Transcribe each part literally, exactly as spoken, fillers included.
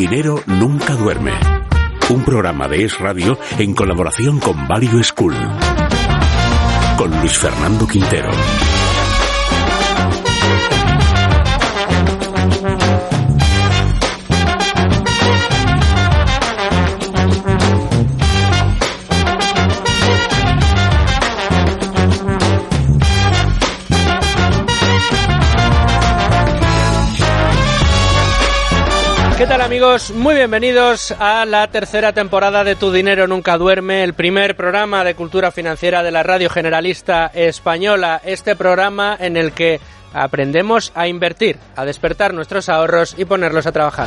dinero nunca duerme. Un programa de Es Radio en colaboración con Value School. Con Luis Fernando Quintero. ¿Qué tal, amigos? Muy bienvenidos a la tercera temporada de Tu Dinero Nunca Duerme, el primer programa de cultura financiera de la Radio Generalista Española. Este programa en el que aprendemos a invertir, a despertar nuestros ahorros y ponerlos a trabajar.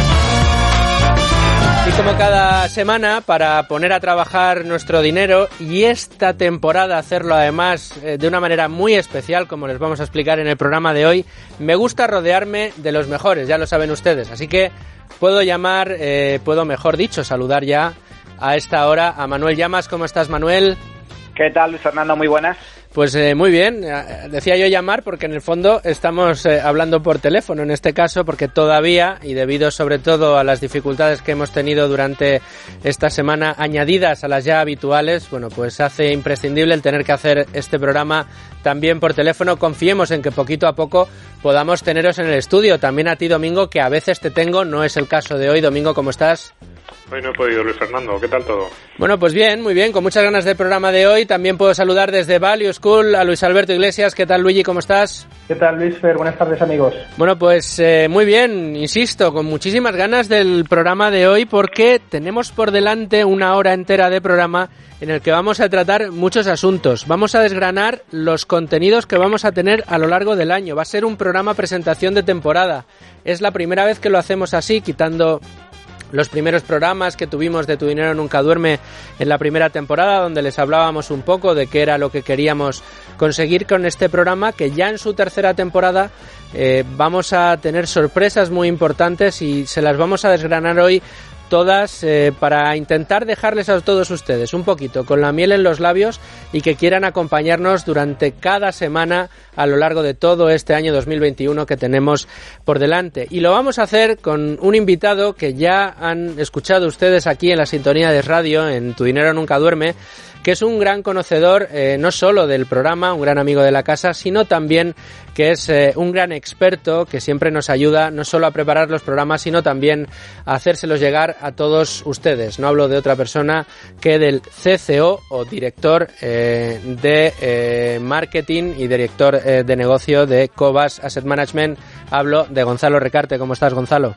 Y como cada semana, para poner a trabajar nuestro dinero y esta temporada hacerlo además eh, de una manera muy especial, como les vamos a explicar en el programa de hoy, me gusta rodearme de los mejores, ya lo saben ustedes. Así que puedo llamar, eh, puedo mejor dicho, saludar ya a esta hora a Manuel Llamas. ¿Cómo estás, Manuel? ¿Qué tal, Luis Fernando? Muy buenas. Pues eh, muy bien, decía yo llamar porque en el fondo estamos eh, hablando por teléfono en este caso, porque todavía, y debido sobre todo a las dificultades que hemos tenido durante esta semana añadidas a las ya habituales, bueno, pues hace imprescindible el tener que hacer este programa también por teléfono. Confiemos en que poquito a poco podamos teneros en el estudio. También a ti, Domingo, que a veces te tengo, no es el caso de hoy. Domingo, ¿cómo estás? Hoy no he podido, Luis Fernando. ¿Qué tal todo? Bueno, pues bien, muy bien, con muchas ganas del programa de hoy. También puedo saludar desde Value School a Luis Alberto Iglesias. ¿Qué tal, Luigi? ¿Cómo estás? ¿Qué tal, Luis Fer? Buenas tardes, amigos. Bueno, pues eh, muy bien, insisto, con muchísimas ganas del programa de hoy porque tenemos por delante una hora entera de programa en el que vamos a tratar muchos asuntos. Vamos a desgranar los contenidos que vamos a tener a lo largo del año. Va a ser un programa presentación de temporada. Es la primera vez que lo hacemos así, quitando los primeros programas que tuvimos de Tu Dinero Nunca Duerme en la primera temporada, donde les hablábamos un poco de qué era lo que queríamos conseguir con este programa, que ya en su tercera temporada eh, vamos a tener sorpresas muy importantes y se las vamos a desgranar hoy todas eh, para intentar dejarles a todos ustedes un poquito con la miel en los labios y que quieran acompañarnos durante cada semana a lo largo de todo este año dos mil veintiuno que tenemos por delante. Y lo vamos a hacer con un invitado que ya han escuchado ustedes aquí en la sintonía de radio, en Tu Dinero Nunca Duerme, que es un gran conocedor eh, no solo del programa, un gran amigo de la casa, sino también que es eh, un gran experto que siempre nos ayuda no solo a preparar los programas, sino también a hacérselos llegar a todos ustedes. No hablo de otra persona que del C C O o director eh, de eh, marketing y director eh, de negocio de Cobas Asset Management. Hablo de Gonzalo Recarte. ¿Cómo estás, Gonzalo?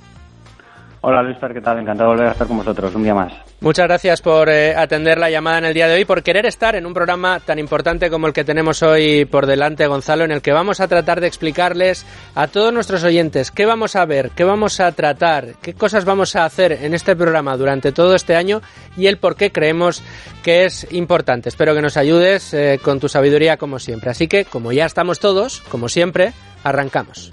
Hola, Luis, ¿qué tal? Encantado de volver a estar con vosotros un día más. Muchas gracias por eh, atender la llamada en el día de hoy, por querer estar en un programa tan importante como el que tenemos hoy por delante, Gonzalo, en el que vamos a tratar de explicarles a todos nuestros oyentes qué vamos a ver, qué vamos a tratar, qué cosas vamos a hacer en este programa durante todo este año y el por qué creemos que es importante. Espero que nos ayudes eh, con tu sabiduría como siempre. Así que, como ya estamos todos, como siempre, arrancamos.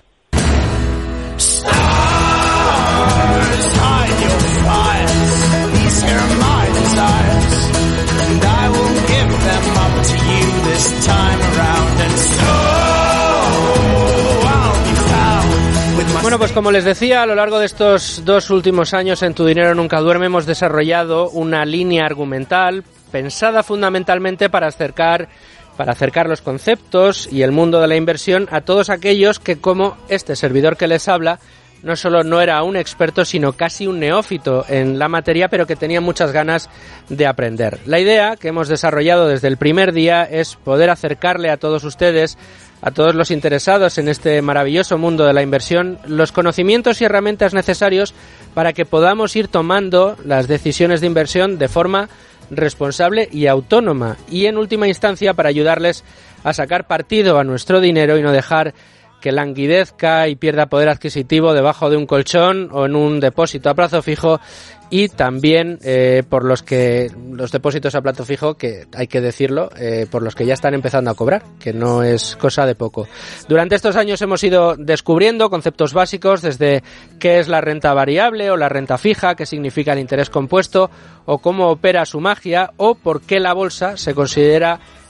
Bueno, pues como les decía, a lo largo de estos dos últimos años en Tu Dinero Nunca Duerme hemos desarrollado una línea argumental pensada fundamentalmente para acercar para acercar los conceptos y el mundo de la inversión a todos aquellos que, como este servidor que les habla, no solo no era un experto, sino casi un neófito en la materia, pero que tenía muchas ganas de aprender. La idea que hemos desarrollado desde el primer día es poder acercarle a todos ustedes, a todos los interesados en este maravilloso mundo de la inversión, los conocimientos y herramientas necesarios para que podamos ir tomando las decisiones de inversión de forma responsable y autónoma, y en última instancia para ayudarles a sacar partido a nuestro dinero y no dejar que languidezca y pierda poder adquisitivo debajo de un colchón o en un depósito a plazo fijo, y también eh, por los que los depósitos a plazo fijo, que hay que decirlo, eh, por los que ya están empezando a cobrar, que no es cosa de poco. Durante estos años hemos ido descubriendo conceptos básicos, desde qué es la renta variable o la renta fija, qué significa el interés compuesto o cómo opera su magia, o por qué la bolsa se considera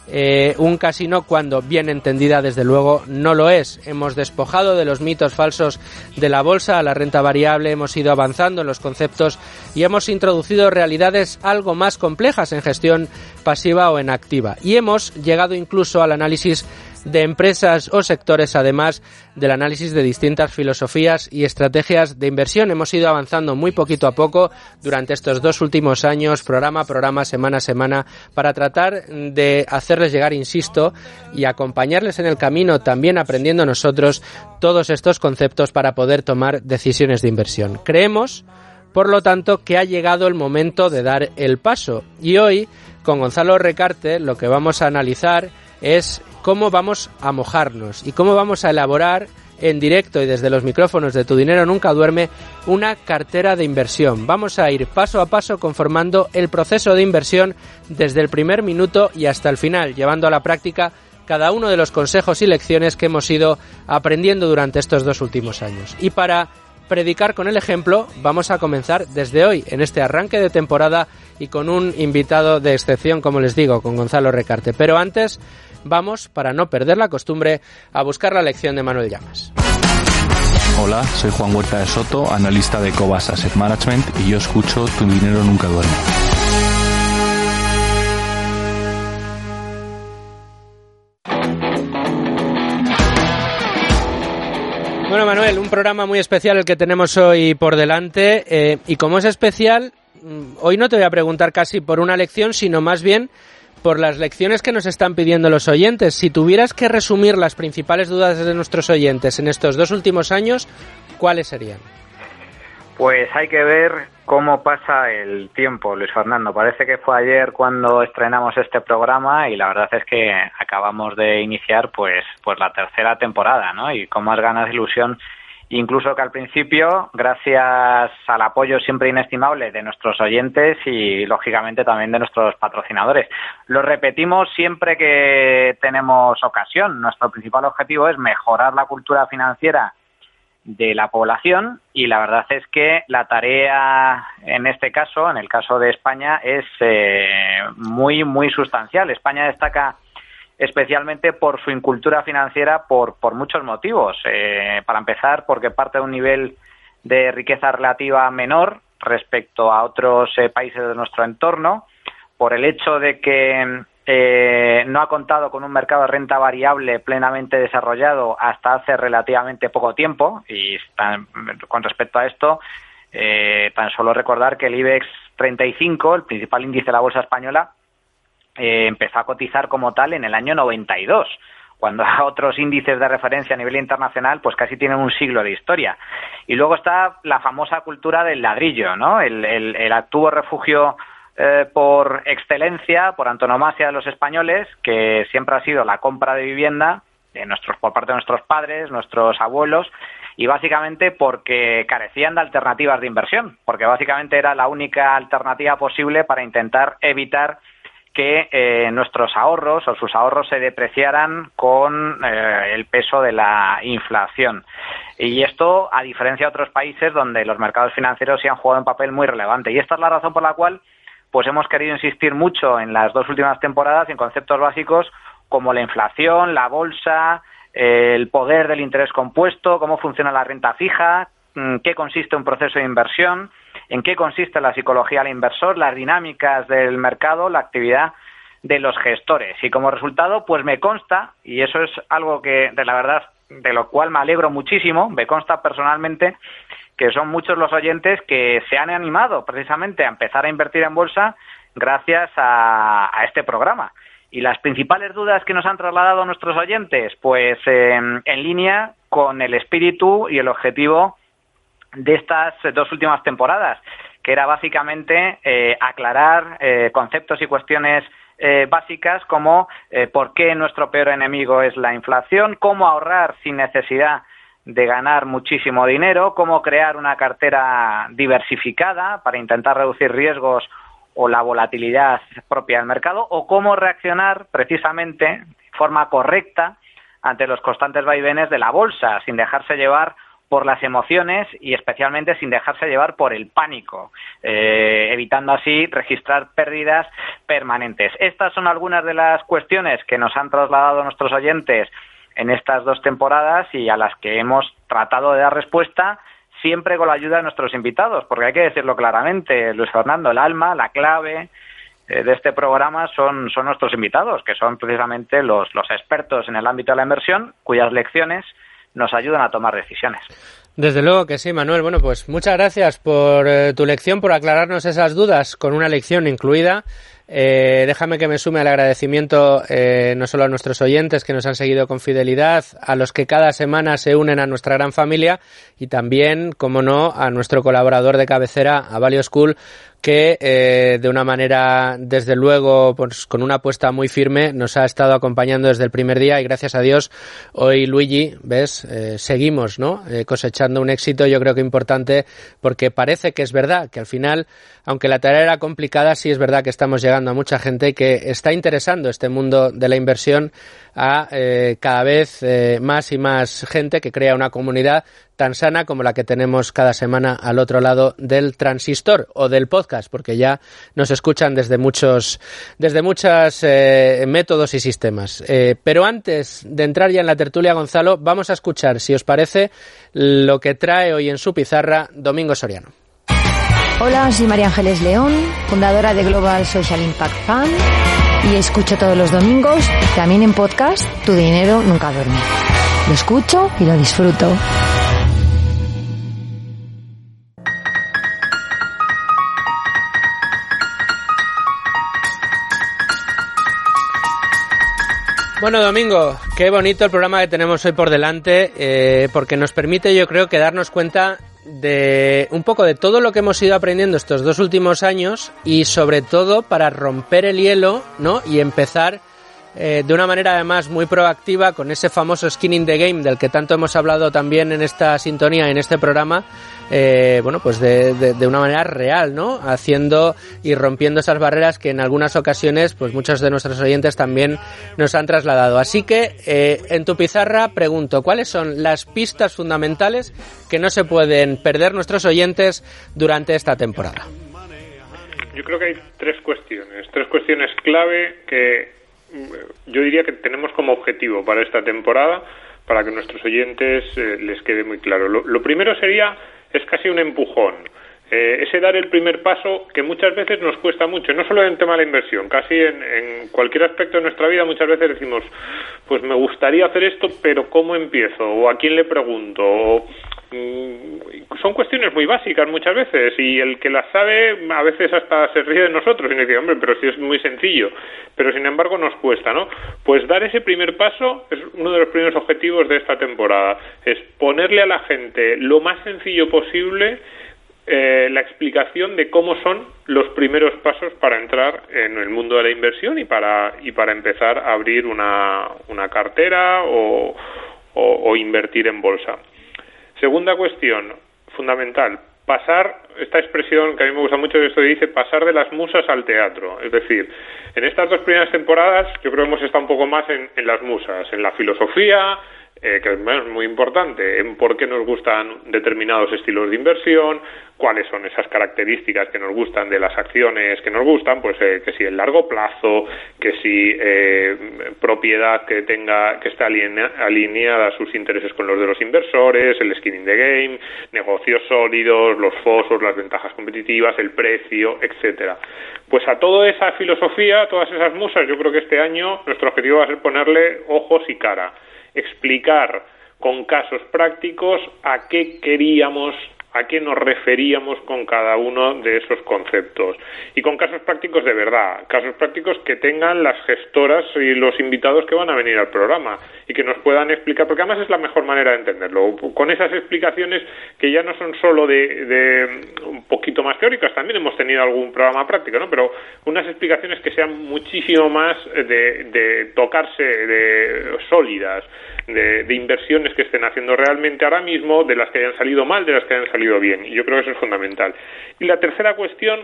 eh, un casino cuando, bien entendida, desde luego no lo es. Hemos despojado de los mitos falsos de la bolsa a la renta variable, hemos ido avanzando en los conceptos y hemos introducido realidades algo más complejas en gestión pasiva o en activa. Y hemos llegado incluso al análisis de empresas o sectores, además del análisis de distintas filosofías y estrategias de inversión. Hemos ido avanzando muy poquito a poco durante estos dos últimos años, programa a programa, semana a semana, para tratar de hacerles llegar, insisto, y acompañarles en el camino, también aprendiendo nosotros todos estos conceptos para poder tomar decisiones de inversión. Creemos, por lo tanto, que ha llegado el momento de dar el paso. Y hoy, con Gonzalo Recarte, lo que vamos a analizar es cómo vamos a mojarnos y cómo vamos a elaborar en directo y desde los micrófonos de Tu Dinero Nunca Duerme una cartera de inversión. Vamos a ir paso a paso conformando el proceso de inversión desde el primer minuto y hasta el final, llevando a la práctica cada uno de los consejos y lecciones que hemos ido aprendiendo durante estos dos últimos años. Y para predicar con el ejemplo, vamos a comenzar desde hoy, en este arranque de temporada y con un invitado de excepción, como les digo, con Gonzalo Recarte. Pero antes, vamos, para no perder la costumbre, a buscar la lección de Manuel Llamas. Hola, soy Juan Huerta de Soto, analista de Cobas Asset Management, y yo escucho Tu Dinero Nunca Duerme. Bueno, Manuel, un programa muy especial el que tenemos hoy por delante, eh, y como es especial, hoy no te voy a preguntar casi por una lección, sino más bien por las lecciones que nos están pidiendo los oyentes. Si tuvieras que resumir las principales dudas de nuestros oyentes en estos dos últimos años, ¿cuáles serían? Pues hay que ver cómo pasa el tiempo, Luis Fernando. Parece que fue ayer cuando estrenamos este programa y la verdad es que acabamos de iniciar pues pues la tercera temporada, ¿no? Y con más ganas de ilusión, incluso que al principio, gracias al apoyo siempre inestimable de nuestros oyentes y lógicamente también de nuestros patrocinadores. Lo repetimos siempre que tenemos ocasión. Nuestro principal objetivo es mejorar la cultura financiera de la población y la verdad es que la tarea en este caso, en el caso de España, es eh, muy, muy sustancial. España destaca especialmente por su incultura financiera por, por muchos motivos. Eh, para empezar, porque parte de un nivel de riqueza relativa menor respecto a otros eh, países de nuestro entorno, por el hecho de que eh, no ha contado con un mercado de renta variable plenamente desarrollado hasta hace relativamente poco tiempo, y tan, con respecto a esto, eh, tan solo recordar que el IBEX treinta y cinco, el principal índice de la bolsa española, eh, empezó a cotizar como tal en el año noventa y dos, cuando otros índices de referencia a nivel internacional pues casi tienen un siglo de historia. Y luego está la famosa cultura del ladrillo, ¿no? El, el, el activo refugio eh, por excelencia, por antonomasia de los españoles, que siempre ha sido la compra de vivienda de nuestros, por parte de nuestros padres, nuestros abuelos, y básicamente porque carecían de alternativas de inversión, porque básicamente era la única alternativa posible para intentar evitar que eh, nuestros ahorros o sus ahorros se depreciaran con eh, el peso de la inflación. Y esto, a diferencia de otros países donde los mercados financieros sí han jugado un papel muy relevante. Y esta es la razón por la cual pues hemos querido insistir mucho en las dos últimas temporadas en conceptos básicos como la inflación, la bolsa, eh, el poder del interés compuesto, cómo funciona la renta fija, en qué consiste un proceso de inversión, en qué consiste la psicología del inversor, las dinámicas del mercado, la actividad de los gestores. Y como resultado, pues me consta, y eso es algo que de la verdad de lo cual me alegro muchísimo, me consta personalmente que son muchos los oyentes que se han animado precisamente a empezar a invertir en bolsa gracias a, a este programa. Y las principales dudas que nos han trasladado nuestros oyentes, pues eh, en línea con el espíritu y el objetivo de estas dos últimas temporadas, que era básicamente eh, aclarar eh, conceptos y cuestiones eh, básicas como eh, por qué nuestro peor enemigo es la inflación, cómo ahorrar sin necesidad de ganar muchísimo dinero, cómo crear una cartera diversificada para intentar reducir riesgos o la volatilidad propia del mercado, o cómo reaccionar precisamente de forma correcta ante los constantes vaivenes de la bolsa, sin dejarse llevar por las emociones y especialmente sin dejarse llevar por el pánico, eh, evitando así registrar pérdidas permanentes. Estas son algunas de las cuestiones que nos han trasladado nuestros oyentes en estas dos temporadas y a las que hemos tratado de dar respuesta, siempre con la ayuda de nuestros invitados, porque hay que decirlo claramente, Luis Fernando, el alma, la clave eh, de este programa son, son nuestros invitados, que son precisamente los, los expertos en el ámbito de la inversión, cuyas lecciones nos ayudan a tomar decisiones. Desde luego que sí, Manuel. Bueno, pues muchas gracias por eh, tu lección, por aclararnos esas dudas con una lección incluida. Eh, déjame que me sume al agradecimiento eh, no solo a nuestros oyentes que nos han seguido con fidelidad, a los que cada semana se unen a nuestra gran familia y también, como no, a nuestro colaborador de cabecera, a Value School, que eh, de una manera, desde luego, pues con una apuesta muy firme, nos ha estado acompañando desde el primer día y gracias a Dios, hoy Luigi, ves, eh, seguimos, ¿no? Eh, cosechando un éxito, yo creo que importante, porque parece que es verdad, que al final, aunque la tarea era complicada, sí es verdad que estamos llegando a mucha gente que está interesando este mundo de la inversión a eh, cada vez eh, más y más gente que crea una comunidad tan sana como la que tenemos cada semana al otro lado del transistor o del podcast, porque ya nos escuchan desde muchos, desde muchos eh, métodos y sistemas. Eh, pero antes de entrar ya en la tertulia, Gonzalo, vamos a escuchar, si os parece, lo que trae hoy en su pizarra Domingo Soriano. Hola, soy María Ángeles León, fundadora de Global Social Impact Fund y escucho todos los domingos, también en podcast, Tu dinero nunca duerme. Lo escucho y lo disfruto. Bueno, Domingo, qué bonito el programa que tenemos hoy por delante, eh, porque nos permite, yo creo, que darnos cuenta de un poco de todo lo que hemos ido aprendiendo estos dos últimos años y sobre todo para romper el hielo, ¿no? Y empezar eh, de una manera además muy proactiva con ese famoso skin in the game del que tanto hemos hablado también en esta sintonía, en este programa, eh, bueno, pues de, de, de una manera real, ¿no? Haciendo y rompiendo esas barreras que en algunas ocasiones, pues muchos de nuestros oyentes también nos han trasladado. Así que, eh, en tu pizarra pregunto, ¿cuáles son las pistas fundamentales que no se pueden perder nuestros oyentes durante esta temporada? Yo creo que hay tres cuestiones, tres cuestiones clave que yo diría que tenemos como objetivo para esta temporada, para que nuestros oyentes eh, les quede muy claro. Lo, lo primero sería, es casi un empujón, eh, ese dar el primer paso que muchas veces nos cuesta mucho, no solo en el tema de la inversión, casi en, en cualquier aspecto de nuestra vida muchas veces decimos, pues me gustaría hacer esto, pero ¿cómo empiezo? ¿O a quién le pregunto? O, mmm, son cuestiones muy básicas muchas veces y el que las sabe a veces hasta se ríe de nosotros y nos dice, hombre, pero si es muy sencillo, pero sin embargo nos cuesta, ¿no? Pues dar ese primer paso es uno de los primeros objetivos de esta temporada, es ponerle a la gente lo más sencillo posible eh, la explicación de cómo son los primeros pasos para entrar en el mundo de la inversión y para y para empezar a abrir una, una cartera o, o, o invertir en bolsa. Segunda cuestión fundamental, pasar, esta expresión que a mí me gusta mucho, esto dice pasar de las musas al teatro, es decir, en estas dos primeras temporadas yo creo que hemos estado un poco más en, en las musas, en la filosofía, eh, que es muy importante, en por qué nos gustan determinados estilos de inversión, cuáles son esas características que nos gustan de las acciones que nos gustan, pues eh, que si el largo plazo, que si eh, propiedad que tenga, que esté alinea, alineada a sus intereses con los de los inversores, el skin in the game, negocios sólidos, los fosos, las ventajas competitivas, el precio, etcétera. Pues a toda esa filosofía, a todas esas musas, yo creo que este año nuestro objetivo va a ser ponerle ojos y cara, explicar con casos prácticos a qué queríamos, a qué nos referíamos con cada uno de esos conceptos. Y con casos prácticos de verdad, casos prácticos que tengan las gestoras y los invitados que van a venir al programa y que nos puedan explicar, porque además es la mejor manera de entenderlo, con esas explicaciones que ya no son solo de, de un poquito más teóricas, también hemos tenido algún programa práctico, ¿no? Pero unas explicaciones que sean muchísimo más de, de tocarse, de sólidas, De, de inversiones que estén haciendo realmente ahora mismo, de las que hayan salido mal, de las que hayan salido bien, y yo creo que eso es fundamental. Y la tercera cuestión,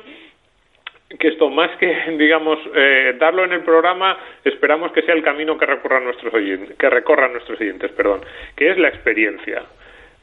que esto más que, digamos, eh, darlo en el programa, esperamos que sea el camino que recorran nuestros oyentes, que recorran nuestros oyentes, perdón, que es la experiencia.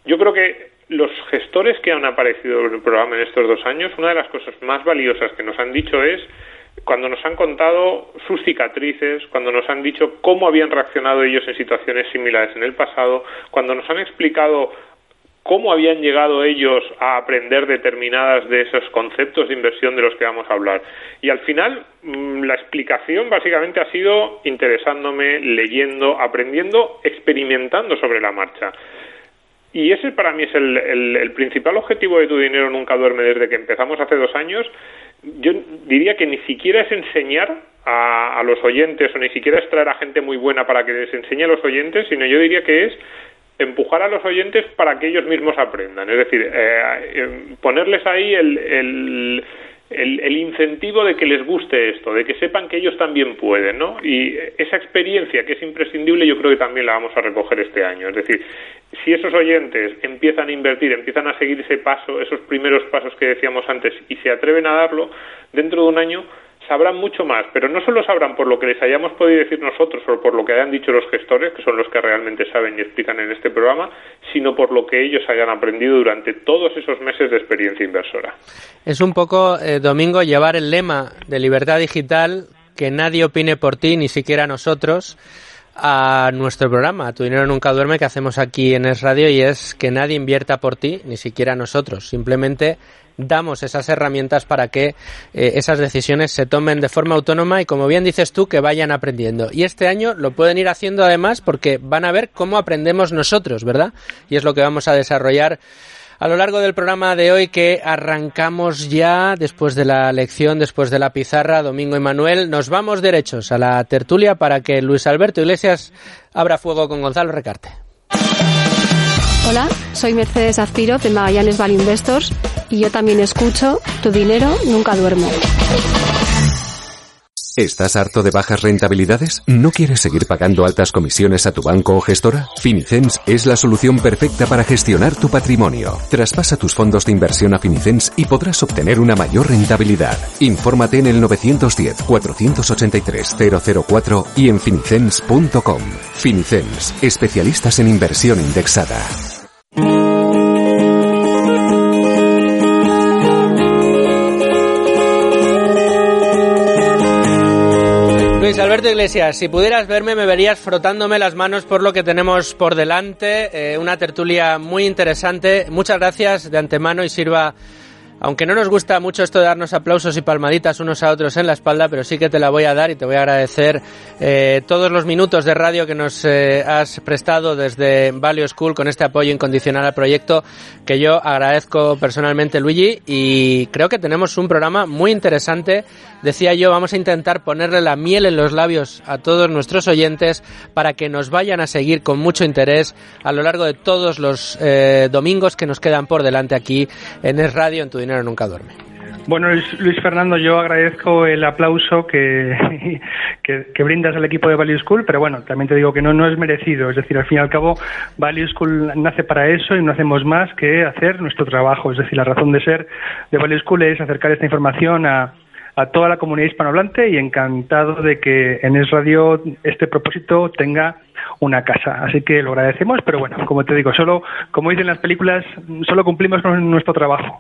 yo creo que los gestores que han aparecido en el programa en estos dos años, una de las cosas más valiosas que nos han dicho es cuando nos han contado sus cicatrices, cuando nos han dicho cómo habían reaccionado ellos en situaciones similares en el pasado, cuando nos han explicado cómo habían llegado ellos a aprender determinadas de esos conceptos de inversión de los que vamos a hablar. Y al final, la explicación básicamente ha sido interesándome, leyendo, aprendiendo, experimentando sobre la marcha. Y ese para mí es el, el, el principal objetivo de Tu Dinero Nunca Duerme desde que empezamos hace dos años. Yo diría que ni siquiera es enseñar a, a los oyentes o ni siquiera es traer a gente muy buena para que les enseñe a los oyentes, sino yo diría que es empujar a los oyentes para que ellos mismos aprendan. Es decir, eh, ponerles ahí el, el, el, el incentivo de que les guste esto, de que sepan que ellos también pueden, ¿no? Y esa experiencia que es imprescindible yo creo que también la vamos a recoger este año. Es decir, si esos oyentes empiezan a invertir, empiezan a seguir ese paso, esos primeros pasos que decíamos antes y se atreven a darlo, dentro de un año sabrán mucho más, pero no solo sabrán por lo que les hayamos podido decir nosotros o por lo que hayan dicho los gestores, que son los que realmente saben y explican en este programa, sino por lo que ellos hayan aprendido durante todos esos meses de experiencia inversora. Es un poco, eh, Domingo, llevar el lema de Libertad Digital, que nadie opine por ti, ni siquiera nosotros, a nuestro programa, a Tu Dinero Nunca Duerme, que hacemos aquí en Es Radio, y es que nadie invierta por ti, ni siquiera nosotros. Simplemente damos esas herramientas para que eh, esas decisiones se tomen de forma autónoma y, como bien dices tú, que vayan aprendiendo. Y este año lo pueden ir haciendo además porque van a ver cómo aprendemos nosotros, ¿verdad? Y es lo que vamos a desarrollar a lo largo del programa de hoy, que arrancamos ya después de la lección, después de la pizarra. Domingo y Manuel, nos vamos derechos a la tertulia para que Luis Alberto Iglesias abra fuego con Gonzalo Recarte. Hola, soy Mercedes Azpiro de Magallanes Value Investors y yo también escucho Tu Dinero Nunca Duerme. ¿Estás harto de bajas rentabilidades? ¿No quieres seguir pagando altas comisiones a tu banco o gestora? Finicens es la solución perfecta para gestionar tu patrimonio. Traspasa tus fondos de inversión a Finicens y podrás obtener una mayor rentabilidad. Infórmate en el nueve uno cero, cuatro ocho tres, cero cero cuatro y en finicens punto com. Finicens, especialistas en inversión indexada. Luis Alberto Iglesias, si pudieras verme me verías frotándome las manos por lo que tenemos por delante, eh, una tertulia muy interesante. Muchas gracias de antemano y sirva, aunque no nos gusta mucho esto de darnos aplausos y palmaditas unos a otros en la espalda, pero sí que te la voy a dar y te voy a agradecer eh, todos los minutos de radio que nos eh, has prestado desde Value School con este apoyo incondicional al proyecto, que yo agradezco personalmente, Luigi, y creo que tenemos un programa muy interesante. Decía yo, vamos a intentar ponerle la miel en los labios a todos nuestros oyentes para que nos vayan a seguir con mucho interés a lo largo de todos los eh, domingos que nos quedan por delante aquí en Es Radio, en Tu Dinero Nunca Duerme. Bueno, Luis, Luis Fernando, yo agradezco el aplauso que, que, que brindas al equipo de Value School, pero bueno, también te digo que no, no es merecido. Es decir, al fin y al cabo, Value School nace para eso y no hacemos más que hacer nuestro trabajo. Es decir, la razón de ser de Value School es acercar esta información a a toda la comunidad hispanohablante y encantado de que en Es Radio este propósito tenga una casa. Así que lo agradecemos, pero bueno, como te digo, solo, como dicen las películas, solo cumplimos con nuestro trabajo.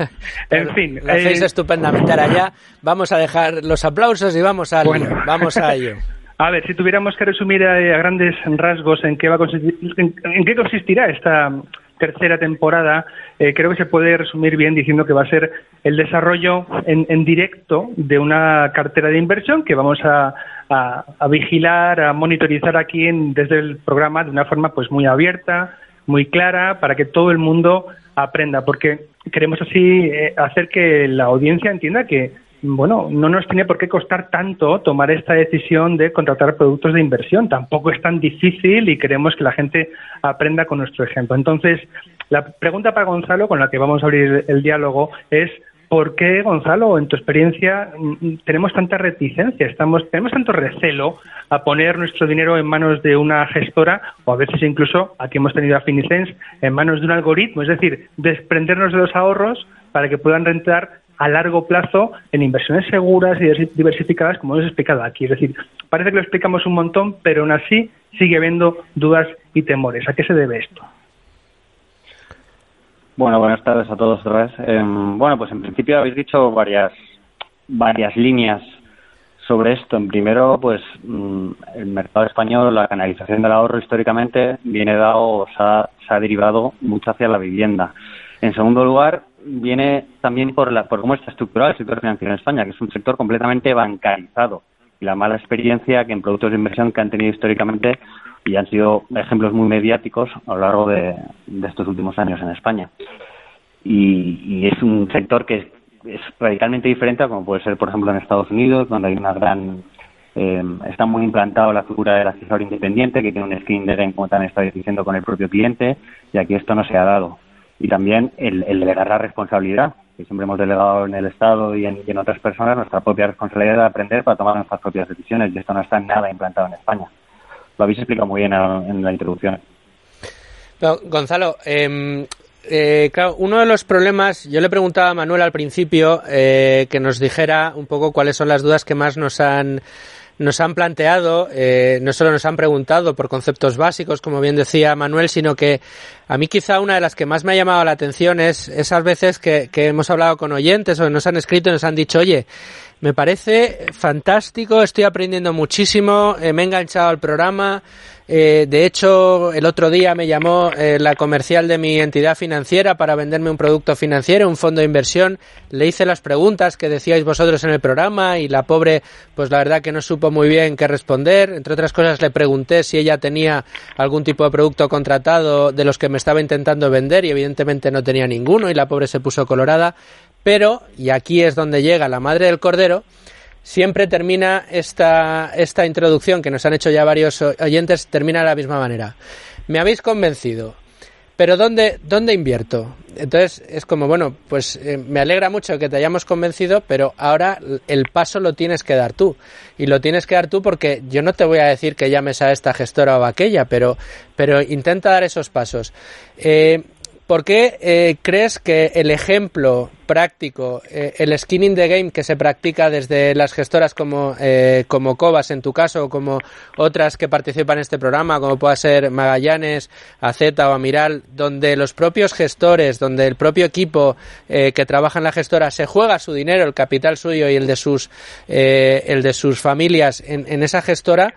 En fin. Lo hacéis eh, estupendamente. Ahora ya vamos a dejar los aplausos y vamos a, bueno. vamos a ello. A ver, si tuviéramos que resumir a, a grandes rasgos en qué va a consistir, en, en qué consistirá esta tercera temporada, eh, creo que se puede resumir bien diciendo que va a ser el desarrollo en, en directo de una cartera de inversión que vamos a, a, a vigilar, a monitorizar aquí en, desde el programa de una forma pues muy abierta, muy clara, para que todo el mundo aprenda, porque queremos así eh, hacer que la audiencia entienda que bueno, no nos tiene por qué costar tanto tomar esta decisión de contratar productos de inversión. Tampoco es tan difícil y queremos que la gente aprenda con nuestro ejemplo. Entonces, la pregunta para Gonzalo, con la que vamos a abrir el diálogo, es ¿por qué, Gonzalo, en tu experiencia, tenemos tanta reticencia, estamos, tenemos tanto recelo a poner nuestro dinero en manos de una gestora o a veces incluso, aquí hemos tenido a Finicens, en manos de un algoritmo? Es decir, desprendernos de los ahorros para que puedan rentar a largo plazo en inversiones seguras y diversificadas, como hemos explicado aquí. Es decir, parece que lo explicamos un montón, pero aún así sigue habiendo dudas y temores. ¿A qué se debe esto? Bueno, buenas tardes a todos otra vez. Eh, bueno, pues en principio habéis dicho varias varias líneas sobre esto. En primero, pues el mercado español, la canalización del ahorro históricamente viene dado o se ha, se ha derivado mucho hacia la vivienda. En segundo lugar, viene también por, la, por cómo está estructurado el sector financiero en España, que es un sector completamente bancarizado. Y la mala experiencia que en productos de inversión que han tenido históricamente y han sido ejemplos muy mediáticos a lo largo de, de estos últimos años en España. Y, y es un sector que es, es radicalmente diferente a como puede ser, por ejemplo, en Estados Unidos, donde hay una gran... Eh, está muy implantado la figura del asesor independiente, que tiene un skin de game, como también estáis diciendo, con el propio cliente, y aquí esto no se ha dado. Y también el, el delegar la responsabilidad, que siempre hemos delegado en el Estado y en, y en otras personas, nuestra propia responsabilidad de aprender para tomar nuestras propias decisiones, y esto no está nada implantado en España. Lo habéis explicado muy bien en la introducción. No, Gonzalo, eh, eh, claro, uno de los problemas, yo le preguntaba a Manuel al principio eh, que nos dijera un poco cuáles son las dudas que más nos han nos han planteado, eh, no solo nos han preguntado por conceptos básicos, como bien decía Manuel, sino que a mí quizá una de las que más me ha llamado la atención es esas veces que, que hemos hablado con oyentes o que nos han escrito y nos han dicho, oye, me parece fantástico, estoy aprendiendo muchísimo, eh, me he enganchado al programa. Eh, de hecho, el otro día me llamó eh, la comercial de mi entidad financiera para venderme un producto financiero, un fondo de inversión. Le hice las preguntas que decíais vosotros en el programa y la pobre, pues la verdad que no supo muy bien qué responder. Entre otras cosas, le pregunté si ella tenía algún tipo de producto contratado de los que me estaba intentando vender y evidentemente no tenía ninguno y la pobre se puso colorada. Pero, y aquí es donde llega la madre del cordero, siempre termina esta, esta introducción que nos han hecho ya varios oyentes, termina de la misma manera. Me habéis convencido, pero ¿dónde, dónde invierto? Entonces es como, bueno, pues eh, me alegra mucho que te hayamos convencido, pero ahora el paso lo tienes que dar tú. Y lo tienes que dar tú porque yo no te voy a decir que llames a esta gestora o a aquella, pero, pero intenta dar esos pasos. Eh, ¿Por qué eh, crees que el ejemplo práctico, eh, el skin in the game que se practica desde las gestoras como eh, como Cobas en tu caso, o como otras que participan en este programa, como pueda ser Magallanes, A Z o Amiral, donde los propios gestores, donde el propio equipo eh, que trabaja en la gestora se juega su dinero, el capital suyo y el de sus eh, el de sus familias en, en esa gestora,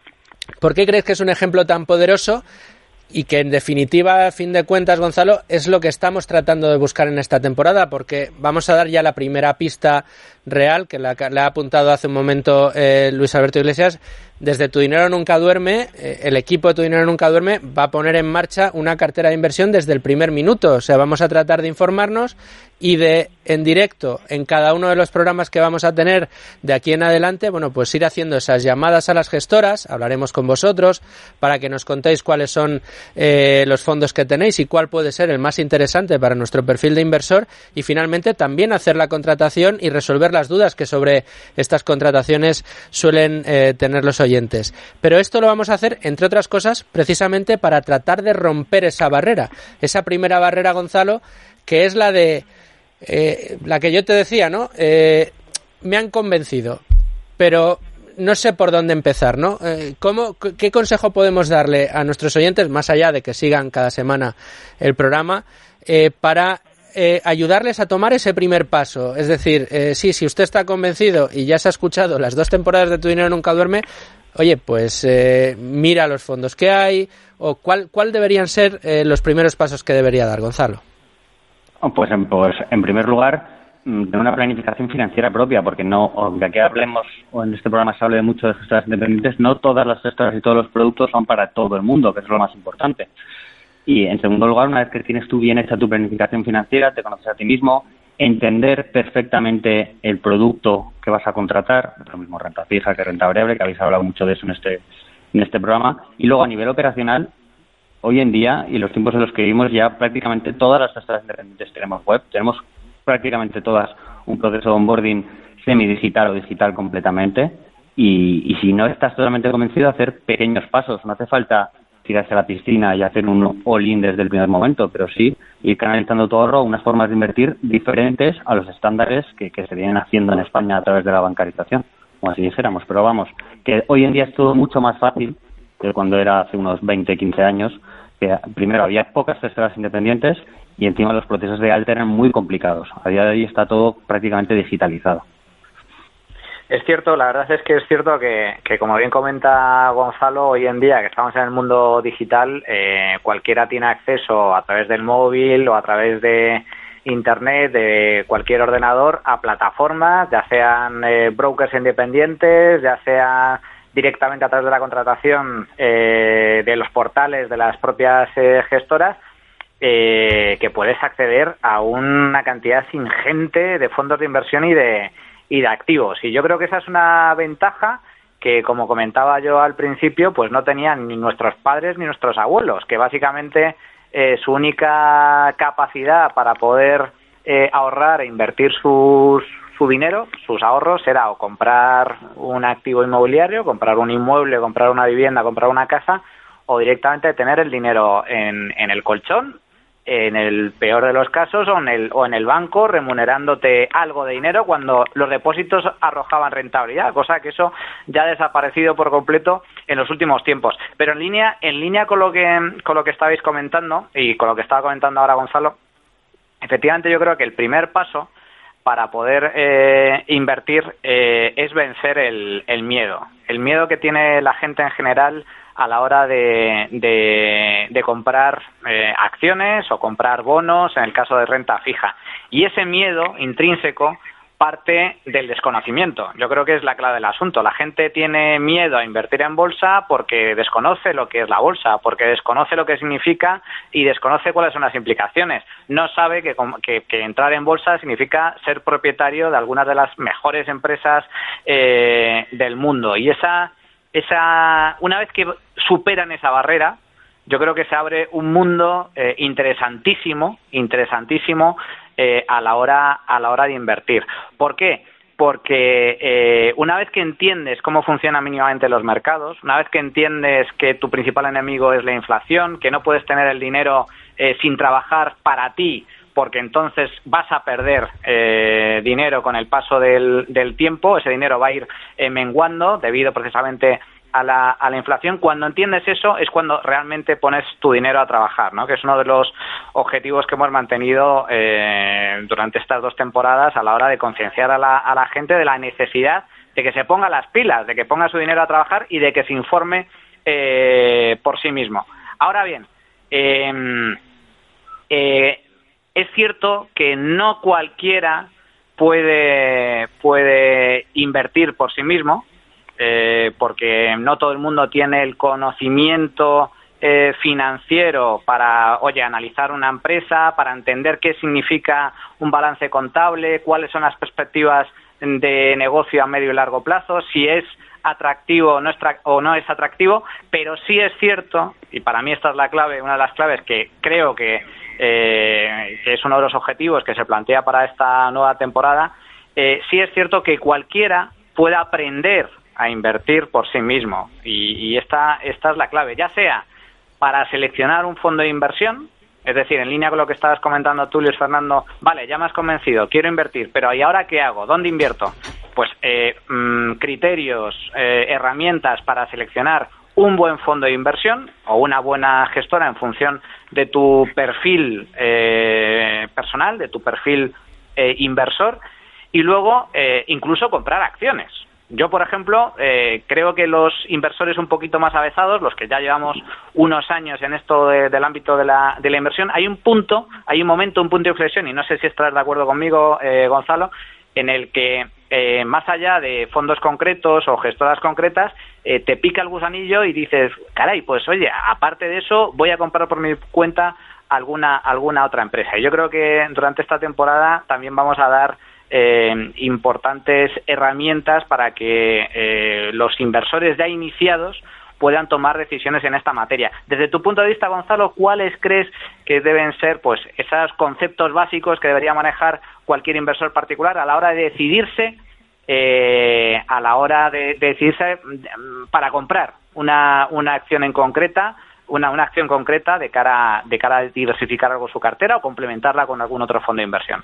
¿por qué crees que es un ejemplo tan poderoso? Y que en definitiva, a fin de cuentas, Gonzalo, es lo que estamos tratando de buscar en esta temporada, porque vamos a dar ya la primera pista real, que la, la ha apuntado hace un momento eh, Luis Alberto Iglesias. Desde Tu Dinero Nunca Duerme, eh, el equipo de Tu Dinero Nunca Duerme va a poner en marcha una cartera de inversión desde el primer minuto. O sea, vamos a tratar de informarnos y de, en directo, en cada uno de los programas que vamos a tener de aquí en adelante, bueno, pues ir haciendo esas llamadas a las gestoras, hablaremos con vosotros para que nos contéis cuáles son eh, los fondos que tenéis y cuál puede ser el más interesante para nuestro perfil de inversor y finalmente también hacer la contratación y resolver las dudas que sobre estas contrataciones suelen eh, tener los oyentes. Pero esto lo vamos a hacer, entre otras cosas, precisamente para tratar de romper esa barrera, esa primera barrera, Gonzalo, que es la de Eh, la que yo te decía, ¿no? Eh, me han convencido, pero no sé por dónde empezar, ¿no? Eh, ¿cómo, ¿Qué consejo podemos darle a nuestros oyentes, más allá de que sigan cada semana el programa, eh, para eh, ayudarles a tomar ese primer paso? Es decir, eh, sí, si usted está convencido y ya se ha escuchado las dos temporadas de Tu Dinero Nunca Duerme, oye, pues eh, mira los fondos que hay, o cuál, cuál deberían ser eh, los primeros pasos que debería dar, Gonzalo. Pues en, pues en primer lugar, tener una planificación financiera propia, porque no, aunque aquí hablemos, o en este programa se hable mucho de gestoras independientes, no todas las gestoras y todos los productos son para todo el mundo, que es lo más importante. Y en segundo lugar, una vez que tienes tú bien hecha tu planificación financiera, te conoces a ti mismo, entender perfectamente el producto que vas a contratar, lo mismo renta fija que renta variable, que habéis hablado mucho de eso en este, en este programa, y luego a nivel operacional, hoy en día, y los tiempos en los que vivimos, ya prácticamente todas las gestoras independientes tenemos web, tenemos prácticamente todas un proceso de onboarding semi-digital o digital completamente, y, y si no estás totalmente convencido, hacer pequeños pasos. No hace falta tirarse a la piscina y hacer un all-in desde el primer momento, pero sí ir canalizando tu ahorro a unas formas de invertir diferentes a los estándares que, que se vienen haciendo en España a través de la bancarización, como así dijéramos. Pero vamos, que hoy en día es todo mucho más fácil que cuando era hace unos veinte, quince años, que primero había pocas gestoras independientes y encima los procesos de alta eran muy complicados. A día de hoy está todo prácticamente digitalizado. Es cierto, la verdad es que es cierto que, que como bien comenta Gonzalo, hoy en día que estamos en el mundo digital, eh, cualquiera tiene acceso a través del móvil o a través de Internet, de cualquier ordenador, a plataformas, ya sean eh, brokers independientes, ya sea directamente a través de la contratación eh, de los portales de las propias eh, gestoras, eh, que puedes acceder a una cantidad ingente de fondos de inversión y de y de activos. Y yo creo que esa es una ventaja que, como comentaba yo al principio, pues no tenían ni nuestros padres ni nuestros abuelos, que básicamente eh, su única capacidad para poder eh, ahorrar e invertir sus, su dinero, sus ahorros, era o comprar un activo inmobiliario, comprar un inmueble, comprar una vivienda, comprar una casa, o directamente tener el dinero en, en el colchón, en el peor de los casos, o en el o en el banco, remunerándote algo de dinero cuando los depósitos arrojaban rentabilidad, cosa que eso ya ha desaparecido por completo en los últimos tiempos. Pero en línea en línea con lo que con lo que estabais comentando y con lo que estaba comentando ahora Gonzalo, efectivamente yo creo que el primer paso para poder eh, invertir eh, es vencer el, el miedo, el miedo que tiene la gente en general a la hora de, de, de comprar eh, acciones o comprar bonos, en el caso de renta fija. Y ese miedo intrínseco parte del desconocimiento. Yo creo que es la clave del asunto. La gente tiene miedo a invertir en bolsa porque desconoce lo que es la bolsa, porque desconoce lo que significa y desconoce cuáles son las implicaciones. No sabe que, que, que entrar en bolsa significa ser propietario de algunas de las mejores empresas eh, del mundo. Y esa... Esa, una vez que superan esa barrera, yo creo que se abre un mundo eh, interesantísimo, interesantísimo eh, a la hora a la hora de invertir. ¿Por qué? Porque eh, una vez que entiendes cómo funcionan mínimamente los mercados, una vez que entiendes que tu principal enemigo es la inflación, que no puedes tener el dinero eh, sin trabajar para ti, porque entonces vas a perder eh, dinero con el paso del, del tiempo, ese dinero va a ir eh, menguando debido precisamente a la, a la inflación. Cuando entiendes eso es cuando realmente pones tu dinero a trabajar, ¿no? Que es uno de los objetivos que hemos mantenido eh, durante estas dos temporadas a la hora de concienciar a la, a la gente de la necesidad de que se ponga las pilas, de que ponga su dinero a trabajar y de que se informe eh, por sí mismo. Ahora bien, eh, eh, es cierto que no cualquiera puede, puede invertir por sí mismo, eh, porque no todo el mundo tiene el conocimiento eh, financiero para, oye, analizar una empresa, para entender qué significa un balance contable, cuáles son las perspectivas de negocio a medio y largo plazo, si es atractivo o no es, o no es atractivo, pero sí es cierto, y para mí esta es la clave, una de las claves que creo que Eh, que es uno de los objetivos que se plantea para esta nueva temporada, eh, sí es cierto que cualquiera puede aprender a invertir por sí mismo y, y esta, esta es la clave, ya sea para seleccionar un fondo de inversión, es decir, en línea con lo que estabas comentando tú, Luis Fernando, vale, ya me has convencido, quiero invertir, pero ¿y ahora qué hago? ¿Dónde invierto? Pues eh, mmm, criterios, eh, herramientas para seleccionar un buen fondo de inversión o una buena gestora en función de tu perfil eh, personal, de tu perfil eh, inversor, y luego eh, incluso comprar acciones. Yo, por ejemplo, eh, creo que los inversores un poquito más avezados, los que ya llevamos unos años en esto de, del ámbito de la, de la inversión, hay un punto, hay un momento, un punto de inflexión, y no sé si estarás de acuerdo conmigo, eh, Gonzalo, en el que eh, más allá de fondos concretos o gestoras concretas, eh, te pica el gusanillo y dices, caray, pues oye, aparte de eso, voy a comprar por mi cuenta alguna alguna otra empresa. Y yo creo que durante esta temporada también vamos a dar eh, importantes herramientas para que eh, los inversores ya iniciados puedan tomar decisiones en esta materia. Desde tu punto de vista, Gonzalo, ¿cuáles crees que deben ser pues esos conceptos básicos que debería manejar cualquier inversor particular a la hora de decidirse eh, a la hora de, de decidirse para comprar una, una acción en concreta, una, una acción concreta de cara de cara a diversificar algo su cartera o complementarla con algún otro fondo de inversión?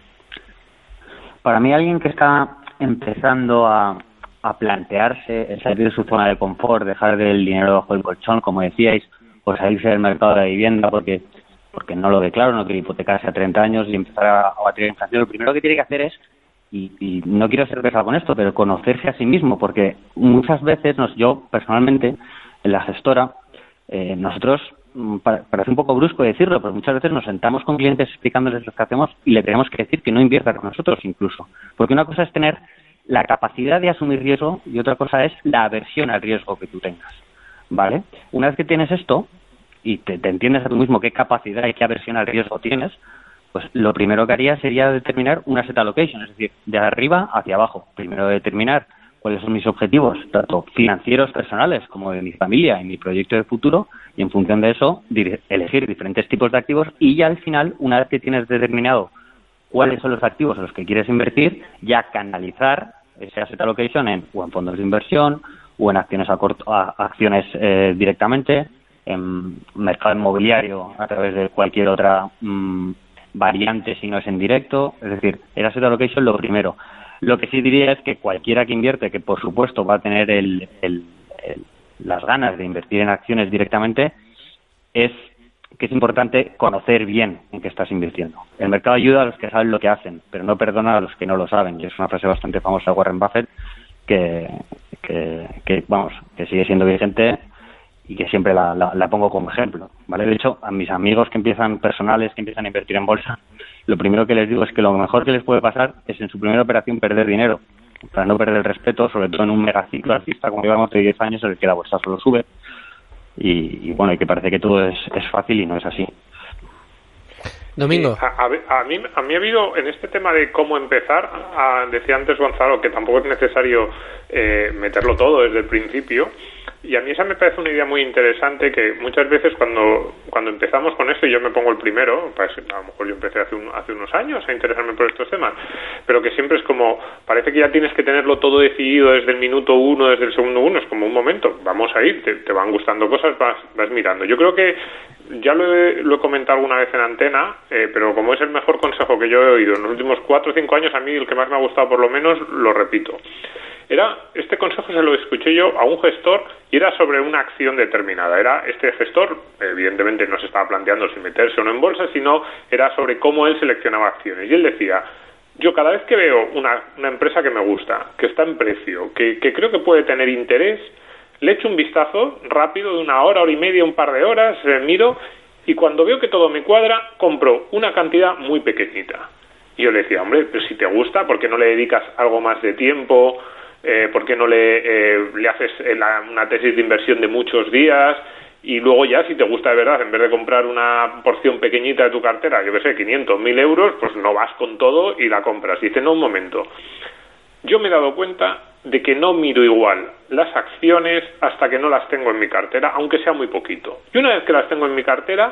Para mí, alguien que está empezando a a plantearse el salir de su zona de confort, dejar del dinero bajo el colchón, como decíais, o salirse del mercado de la vivienda, porque porque no lo ve claro, no quiere hipotecarse a treinta años y empezar a, a batir inflación, lo primero que tiene que hacer es, y, y no quiero ser pesado con esto, pero conocerse a sí mismo, porque muchas veces, nos, yo personalmente, en la gestora, eh, nosotros, parece un poco brusco decirlo, pero muchas veces nos sentamos con clientes explicándoles lo que hacemos y le tenemos que decir que no invierta con nosotros incluso, porque una cosa es tener la capacidad de asumir riesgo y otra cosa es la aversión al riesgo que tú tengas, ¿vale? Una vez que tienes esto y te, te entiendes a tú mismo qué capacidad y qué aversión al riesgo tienes, pues lo primero que haría sería determinar una asset allocation, es decir, de arriba hacia abajo. Primero determinar cuáles son mis objetivos, tanto financieros personales como de mi familia y mi proyecto de futuro, y en función de eso elegir diferentes tipos de activos y ya al final, una vez que tienes determinado cuáles son los activos en los que quieres invertir, ya canalizar ese asset allocation en, o en fondos de inversión o en acciones a corto, a, acciones eh, directamente, en mercado inmobiliario a través de cualquier otra mmm, variante si no es en directo. Es decir, el asset allocation lo primero. Lo que sí diría es que cualquiera que invierte, que por supuesto va a tener el, el, el, las ganas de invertir en acciones directamente, es que es importante conocer bien en qué estás invirtiendo. El mercado ayuda a los que saben lo que hacen, pero no perdona a los que no lo saben. Y es una frase bastante famosa de Warren Buffett que, que, que vamos, que sigue siendo vigente y que siempre la, la, la pongo como ejemplo, ¿vale? De hecho, a mis amigos que empiezan personales, que empiezan a invertir en bolsa, lo primero que les digo es que lo mejor que les puede pasar es en su primera operación perder dinero, para no perder el respeto, sobre todo en un megaciclo alcista como llevamos de diez años en el que la bolsa solo sube y, y bueno, y que parece que todo es, es fácil y no es así. Domingo. A, a, a, mí, a mí ha habido, en este tema de cómo empezar, a, decía antes Gonzalo que tampoco es necesario eh, meterlo todo desde el principio, y a mí esa me parece una idea muy interesante, que muchas veces cuando cuando empezamos con esto, y yo me pongo el primero, pues a lo mejor yo empecé hace, un, hace unos años a interesarme por estos temas, pero que siempre es como, parece que ya tienes que tenerlo todo decidido desde el minuto uno, desde el segundo uno, es como un momento, vamos a ir, te, te van gustando cosas, vas, vas mirando. Yo creo que ya lo he, lo he comentado alguna vez en antena, eh, pero como es el mejor consejo que yo he oído en los últimos cuatro o cinco años, a mí el que más me ha gustado por lo menos, lo repito. Era, este consejo se lo escuché yo a un gestor y era sobre una acción determinada. Era este gestor, evidentemente no se estaba planteando si meterse o no en bolsa, sino era sobre cómo él seleccionaba acciones. Y él decía, yo cada vez que veo una, una empresa que me gusta, que está en precio, que, que creo que puede tener interés, le echo un vistazo rápido de una hora, hora y media, un par de horas, eh, miro, y cuando veo que todo me cuadra, compro una cantidad muy pequeñita. Y yo le decía, hombre, pero si te gusta, ¿por qué no le dedicas algo más de tiempo? Eh, ¿Por qué no le, eh, le haces la, una tesis de inversión de muchos días? Y luego ya, si te gusta de verdad, en vez de comprar una porción pequeñita de tu cartera, yo qué sé, quinientos, mil euros, pues no vas con todo y la compras. Y dice, no, un momento. Yo me he dado cuenta de que no miro igual las acciones hasta que no las tengo en mi cartera, aunque sea muy poquito. Y una vez que las tengo en mi cartera,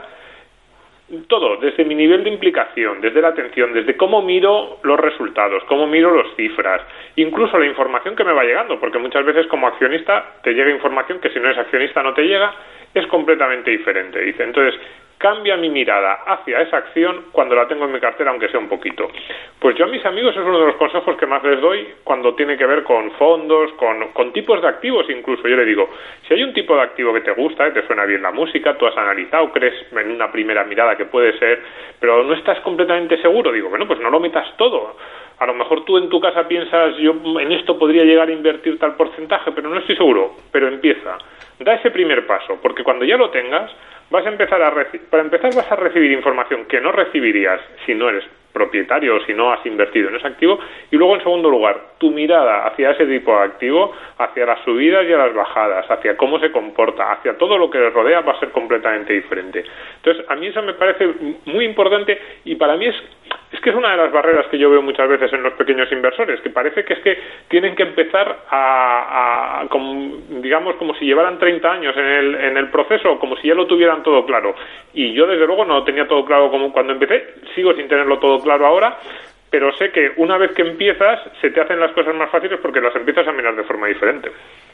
todo, desde mi nivel de implicación, desde la atención, desde cómo miro los resultados, cómo miro las cifras, incluso la información que me va llegando, porque muchas veces como accionista te llega información que si no eres accionista no te llega, es completamente diferente. Dice, entonces, cambia mi mirada hacia esa acción cuando la tengo en mi cartera, aunque sea un poquito. Pues yo a mis amigos es uno de los consejos que más les doy cuando tiene que ver con fondos, con, con tipos de activos incluso. Yo le digo, si hay un tipo de activo que te gusta, te suena bien la música, tú has analizado, crees en una primera mirada que puede ser, pero no estás completamente seguro, digo, bueno, pues no lo metas todo. A lo mejor tú en tu casa piensas, yo en esto podría llegar a invertir tal porcentaje, pero no estoy seguro, pero empieza. Da ese primer paso, porque cuando ya lo tengas, vas a empezar a reci- para empezar vas a recibir información que no recibirías si no eres propietario o si no has invertido en ese activo, y luego en segundo lugar, tu mirada hacia ese tipo de activo, hacia las subidas y a las bajadas, hacia cómo se comporta, hacia todo lo que le rodea, va a ser completamente diferente. Entonces, a mí eso me parece muy importante, y para mí es es que es una de las barreras que yo veo muchas veces en los pequeños inversores, que parece que es que tienen que empezar a, a como, digamos, como si llevaran treinta años en el, en el proceso, como si ya lo tuvieran todo claro. Y yo, desde luego, no lo tenía todo claro como cuando empecé, sigo sin tenerlo todo claro ahora, pero sé que una vez que empiezas, se te hacen las cosas más fáciles porque las empiezas a mirar de forma diferente.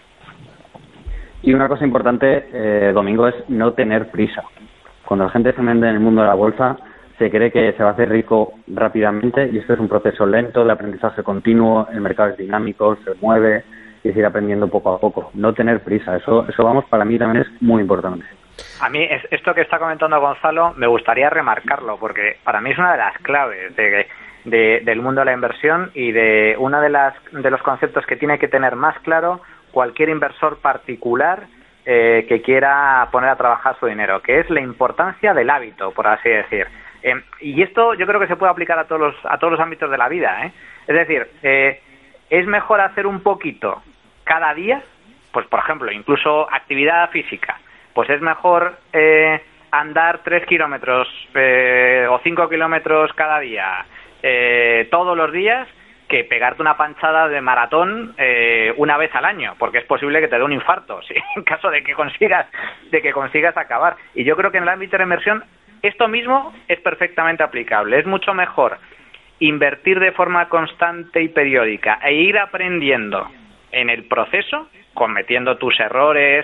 Y una cosa importante, eh, Domingo, es no tener prisa. Cuando la gente se vende en el mundo de la bolsa, se cree que se va a hacer rico rápidamente, y esto es un proceso lento de aprendizaje continuo, el mercado es dinámico, se mueve, y es ir aprendiendo poco a poco. No tener prisa, eso, eso vamos, para mí también es muy importante. A mí es, esto que está comentando Gonzalo me gustaría remarcarlo porque para mí es una de las claves de, de, del mundo de la inversión y de uno de, las, de los conceptos que tiene que tener más claro cualquier inversor particular eh, que quiera poner a trabajar su dinero, que es la importancia del hábito, por así decir. Eh, y esto yo creo que se puede aplicar a todos los, a todos los ámbitos de la vida, ¿eh? Es decir, eh, es mejor hacer un poquito cada día, pues por ejemplo, incluso actividad física, pues es mejor eh, andar tres kilómetros eh, o cinco kilómetros cada día, eh, todos los días, que pegarte una panchada de maratón eh, una vez al año, porque es posible que te dé un infarto, ¿sí? En caso de que consigas, de que consigas acabar. Y yo creo que en el ámbito de la inversión esto mismo es perfectamente aplicable. Es mucho mejor invertir de forma constante y periódica e ir aprendiendo en el proceso, cometiendo tus errores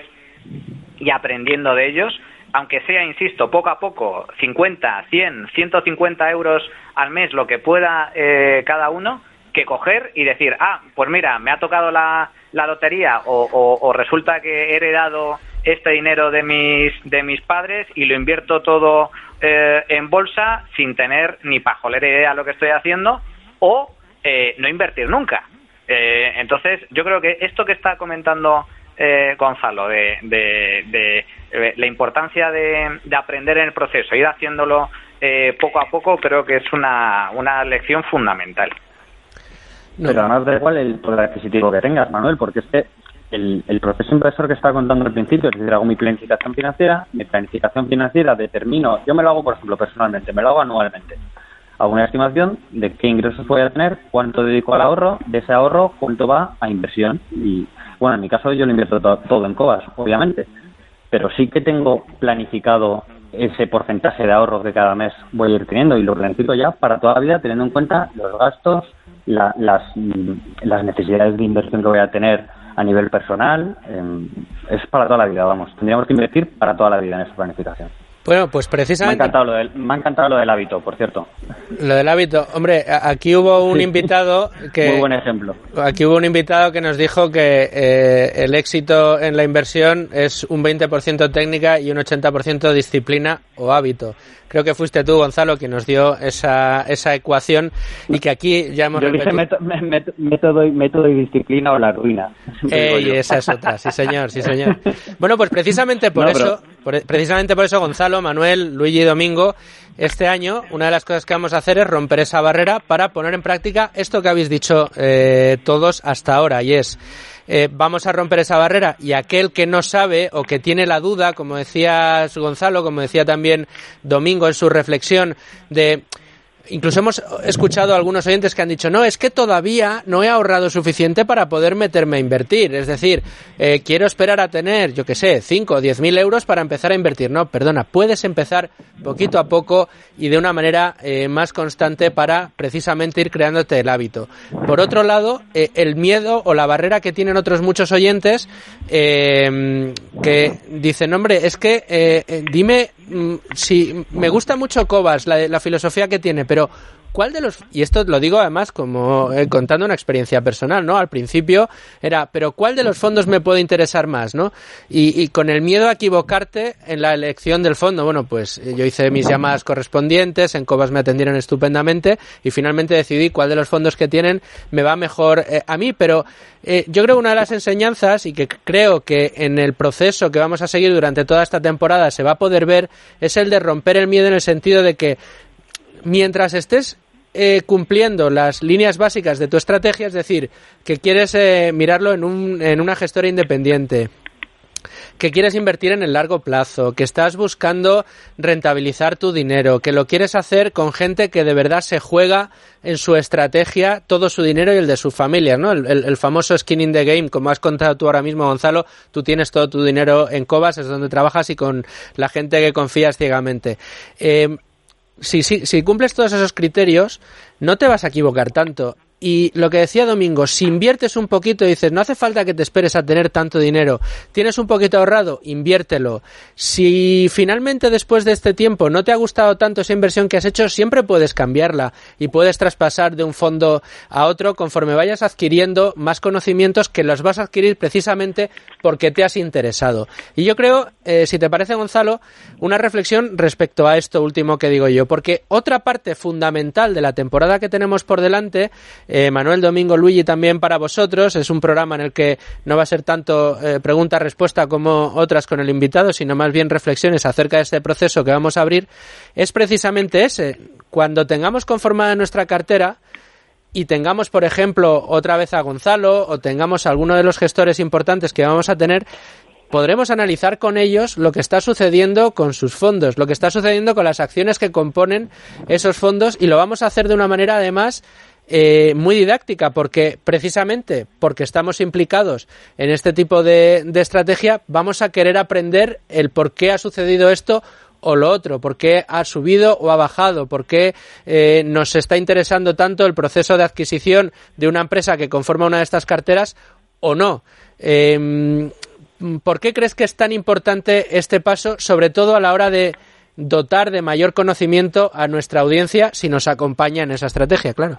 y aprendiendo de ellos, aunque sea, insisto, poco a poco, cincuenta, cien, ciento cincuenta euros al mes, lo que pueda eh, cada uno, que coger y decir, ah, pues mira, me ha tocado la, la lotería o, o, o resulta que he heredado este dinero de mis de mis padres y lo invierto todo eh, en bolsa sin tener ni pajolera idea de lo que estoy haciendo, o eh, no invertir nunca. Eh, entonces, yo creo que esto que está comentando eh, Gonzalo, de, de, de, de la importancia de, de aprender en el proceso, ir haciéndolo eh, poco a poco, creo que es una, una lección fundamental. No. Pero además da igual el poder adquisitivo que tengas, Manuel, porque es que el, el proceso inversor que estaba contando al principio, es decir, hago mi planificación financiera, mi planificación financiera determino, yo me lo hago, por ejemplo, personalmente, me lo hago anualmente. Hago una estimación de qué ingresos voy a tener, cuánto dedico al ahorro, de ese ahorro, cuánto va a inversión. Y, bueno, en mi caso yo lo invierto todo, todo en Cobas, obviamente, pero sí que tengo planificado ese porcentaje de ahorros que cada mes voy a ir teniendo y lo planifico ya para toda la vida, teniendo en cuenta los gastos, la, las, las necesidades de inversión que voy a tener a nivel personal. Eh, es para toda la vida, vamos. Tendríamos que invertir para toda la vida en esa planificación. Bueno, pues precisamente... Me ha encantado lo del, me ha encantado lo del hábito, por cierto. Lo del hábito. Hombre, aquí hubo un sí. invitado que... Muy buen ejemplo. Aquí hubo un invitado que nos dijo que eh, el éxito en la inversión es un veinte por ciento técnica y un ochenta por ciento disciplina o hábito. Creo que fuiste tú, Gonzalo, quien nos dio esa esa ecuación y que aquí ya hemos yo repetido. Dije método, método, y, método y disciplina o la ruina. Ey, esa es otra, sí señor, sí señor. Bueno, pues precisamente por no, eso, pero... por, precisamente por eso, Gonzalo, Manuel, Luigi y Domingo, este año una de las cosas que vamos a hacer es romper esa barrera para poner en práctica esto que habéis dicho eh, todos hasta ahora, y es... Eh, vamos a romper esa barrera y aquel que no sabe o que tiene la duda, como decía Gonzalo, como decía también Domingo en su reflexión, de... Incluso hemos escuchado a algunos oyentes que han dicho, no, es que todavía no he ahorrado suficiente para poder meterme a invertir. Es decir, eh, quiero esperar a tener, yo qué sé, cinco o diez mil euros para empezar a invertir. No, perdona, puedes empezar poquito a poco y de una manera eh, más constante para precisamente ir creándote el hábito. Por otro lado, eh, el miedo o la barrera que tienen otros muchos oyentes eh, que dicen, hombre, es que eh, dime si me gusta mucho Cobas, la, la filosofía que tiene, pero ¿cuál de los...? Y esto lo digo además como eh, contando una experiencia personal, ¿no? Al principio era, pero ¿cuál de los fondos me puede interesar más, no? Y, y con el miedo a equivocarte en la elección del fondo, bueno, pues yo hice mis llamadas correspondientes, en Cobas me atendieron estupendamente y finalmente decidí cuál de los fondos que tienen me va mejor eh, a mí, pero eh, yo creo que una de las enseñanzas y que creo que en el proceso que vamos a seguir durante toda esta temporada se va a poder ver es el de romper el miedo en el sentido de que mientras estés eh, cumpliendo las líneas básicas de tu estrategia, es decir, que quieres eh, mirarlo en, un, en una gestora independiente, que quieres invertir en el largo plazo, que estás buscando rentabilizar tu dinero, que lo quieres hacer con gente que de verdad se juega en su estrategia todo su dinero y el de sus familias, ¿no? El, el, el famoso skin in the game, como has contado tú ahora mismo, Gonzalo, tú tienes todo tu dinero en Cobas, es donde trabajas y con la gente que confías ciegamente. Eh, Si, si, si cumples todos esos criterios, no te vas a equivocar tanto. Y lo que decía Domingo, si inviertes un poquito y dices, no hace falta que te esperes a tener tanto dinero, tienes un poquito ahorrado, inviértelo. Si finalmente después de este tiempo no te ha gustado tanto esa inversión que has hecho, siempre puedes cambiarla y puedes traspasar de un fondo a otro conforme vayas adquiriendo más conocimientos que los vas a adquirir precisamente porque te has interesado. Y yo creo, eh, si te parece, Gonzalo, una reflexión respecto a esto último que digo yo, porque otra parte fundamental de la temporada que tenemos por delante, Eh, Manuel, Domingo, Luigi, también para vosotros. Es un programa en el que no va a ser tanto eh, pregunta-respuesta como otras con el invitado, sino más bien reflexiones acerca de este proceso que vamos a abrir. Es precisamente ese. Cuando tengamos conformada nuestra cartera y tengamos, por ejemplo, otra vez a Gonzalo o tengamos a alguno de los gestores importantes que vamos a tener, podremos analizar con ellos lo que está sucediendo con sus fondos, lo que está sucediendo con las acciones que componen esos fondos, y lo vamos a hacer de una manera, además, Eh, muy didáctica, porque precisamente porque estamos implicados en este tipo de, de estrategia, vamos a querer aprender el por qué ha sucedido esto o lo otro, por qué ha subido o ha bajado, por qué eh, nos está interesando tanto el proceso de adquisición de una empresa que conforma una de estas carteras o no. Eh, ¿Por qué crees que es tan importante este paso, sobre todo a la hora de dotar de mayor conocimiento a nuestra audiencia si nos acompaña en esa estrategia? Claro.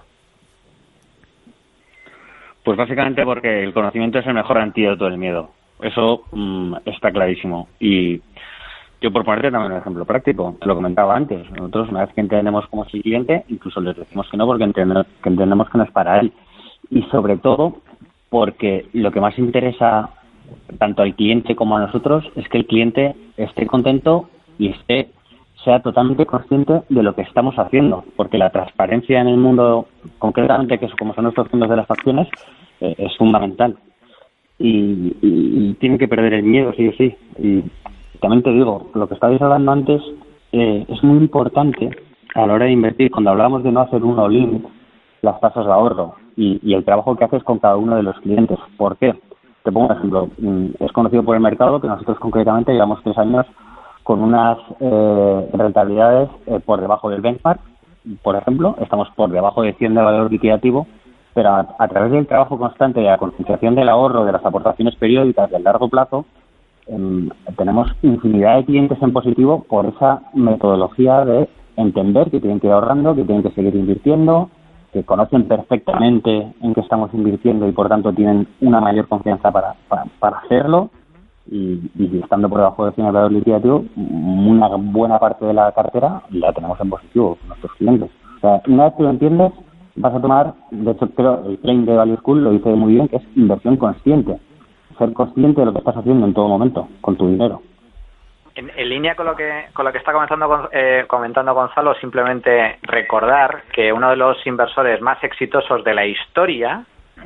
Pues básicamente porque el conocimiento es el mejor antídoto del miedo. Eso mmm, está clarísimo. Y yo, por ponerte también un ejemplo práctico, te lo comentaba antes. Nosotros, una vez que entendemos cómo es el cliente, incluso les decimos que no porque entendemos que, entendemos que no es para él. Y sobre todo porque lo que más interesa tanto al cliente como a nosotros es que el cliente esté contento y esté sea totalmente consciente de lo que estamos haciendo, porque la transparencia en el mundo, concretamente, que es como son nuestros fondos de las acciones, eh, es fundamental. Y, y, y tiene que perder el miedo, sí o sí. Y también te digo, lo que estabais hablando antes eh, es muy importante a la hora de invertir, cuando hablamos de no hacer un all-in, las tasas de ahorro y, y el trabajo que haces con cada uno de los clientes. ¿Por qué? Te pongo un ejemplo. Es conocido por el mercado que nosotros concretamente llevamos tres años con unas eh, rentabilidades eh, por debajo del benchmark, por ejemplo, estamos por debajo de cien de valor liquidativo, pero a, a través del trabajo constante de la concienciación del ahorro, de las aportaciones periódicas del largo plazo, eh, tenemos infinidad de clientes en positivo por esa metodología de entender que tienen que ir ahorrando, que tienen que seguir invirtiendo, que conocen perfectamente en qué estamos invirtiendo y por tanto tienen una mayor confianza para, para, para hacerlo. Y, y estando por debajo de cien de valor liquidativo, una buena parte de la cartera la tenemos en positivo con nuestros clientes. O sea, una vez que lo entiendes, vas a tomar, de hecho creo el claim de Value School lo dice muy bien, que es inversión consciente. Ser consciente de lo que estás haciendo en todo momento con tu dinero. En, en línea con lo que con lo que está comentando eh, comentando Gonzalo, simplemente recordar que uno de los inversores más exitosos de la historia,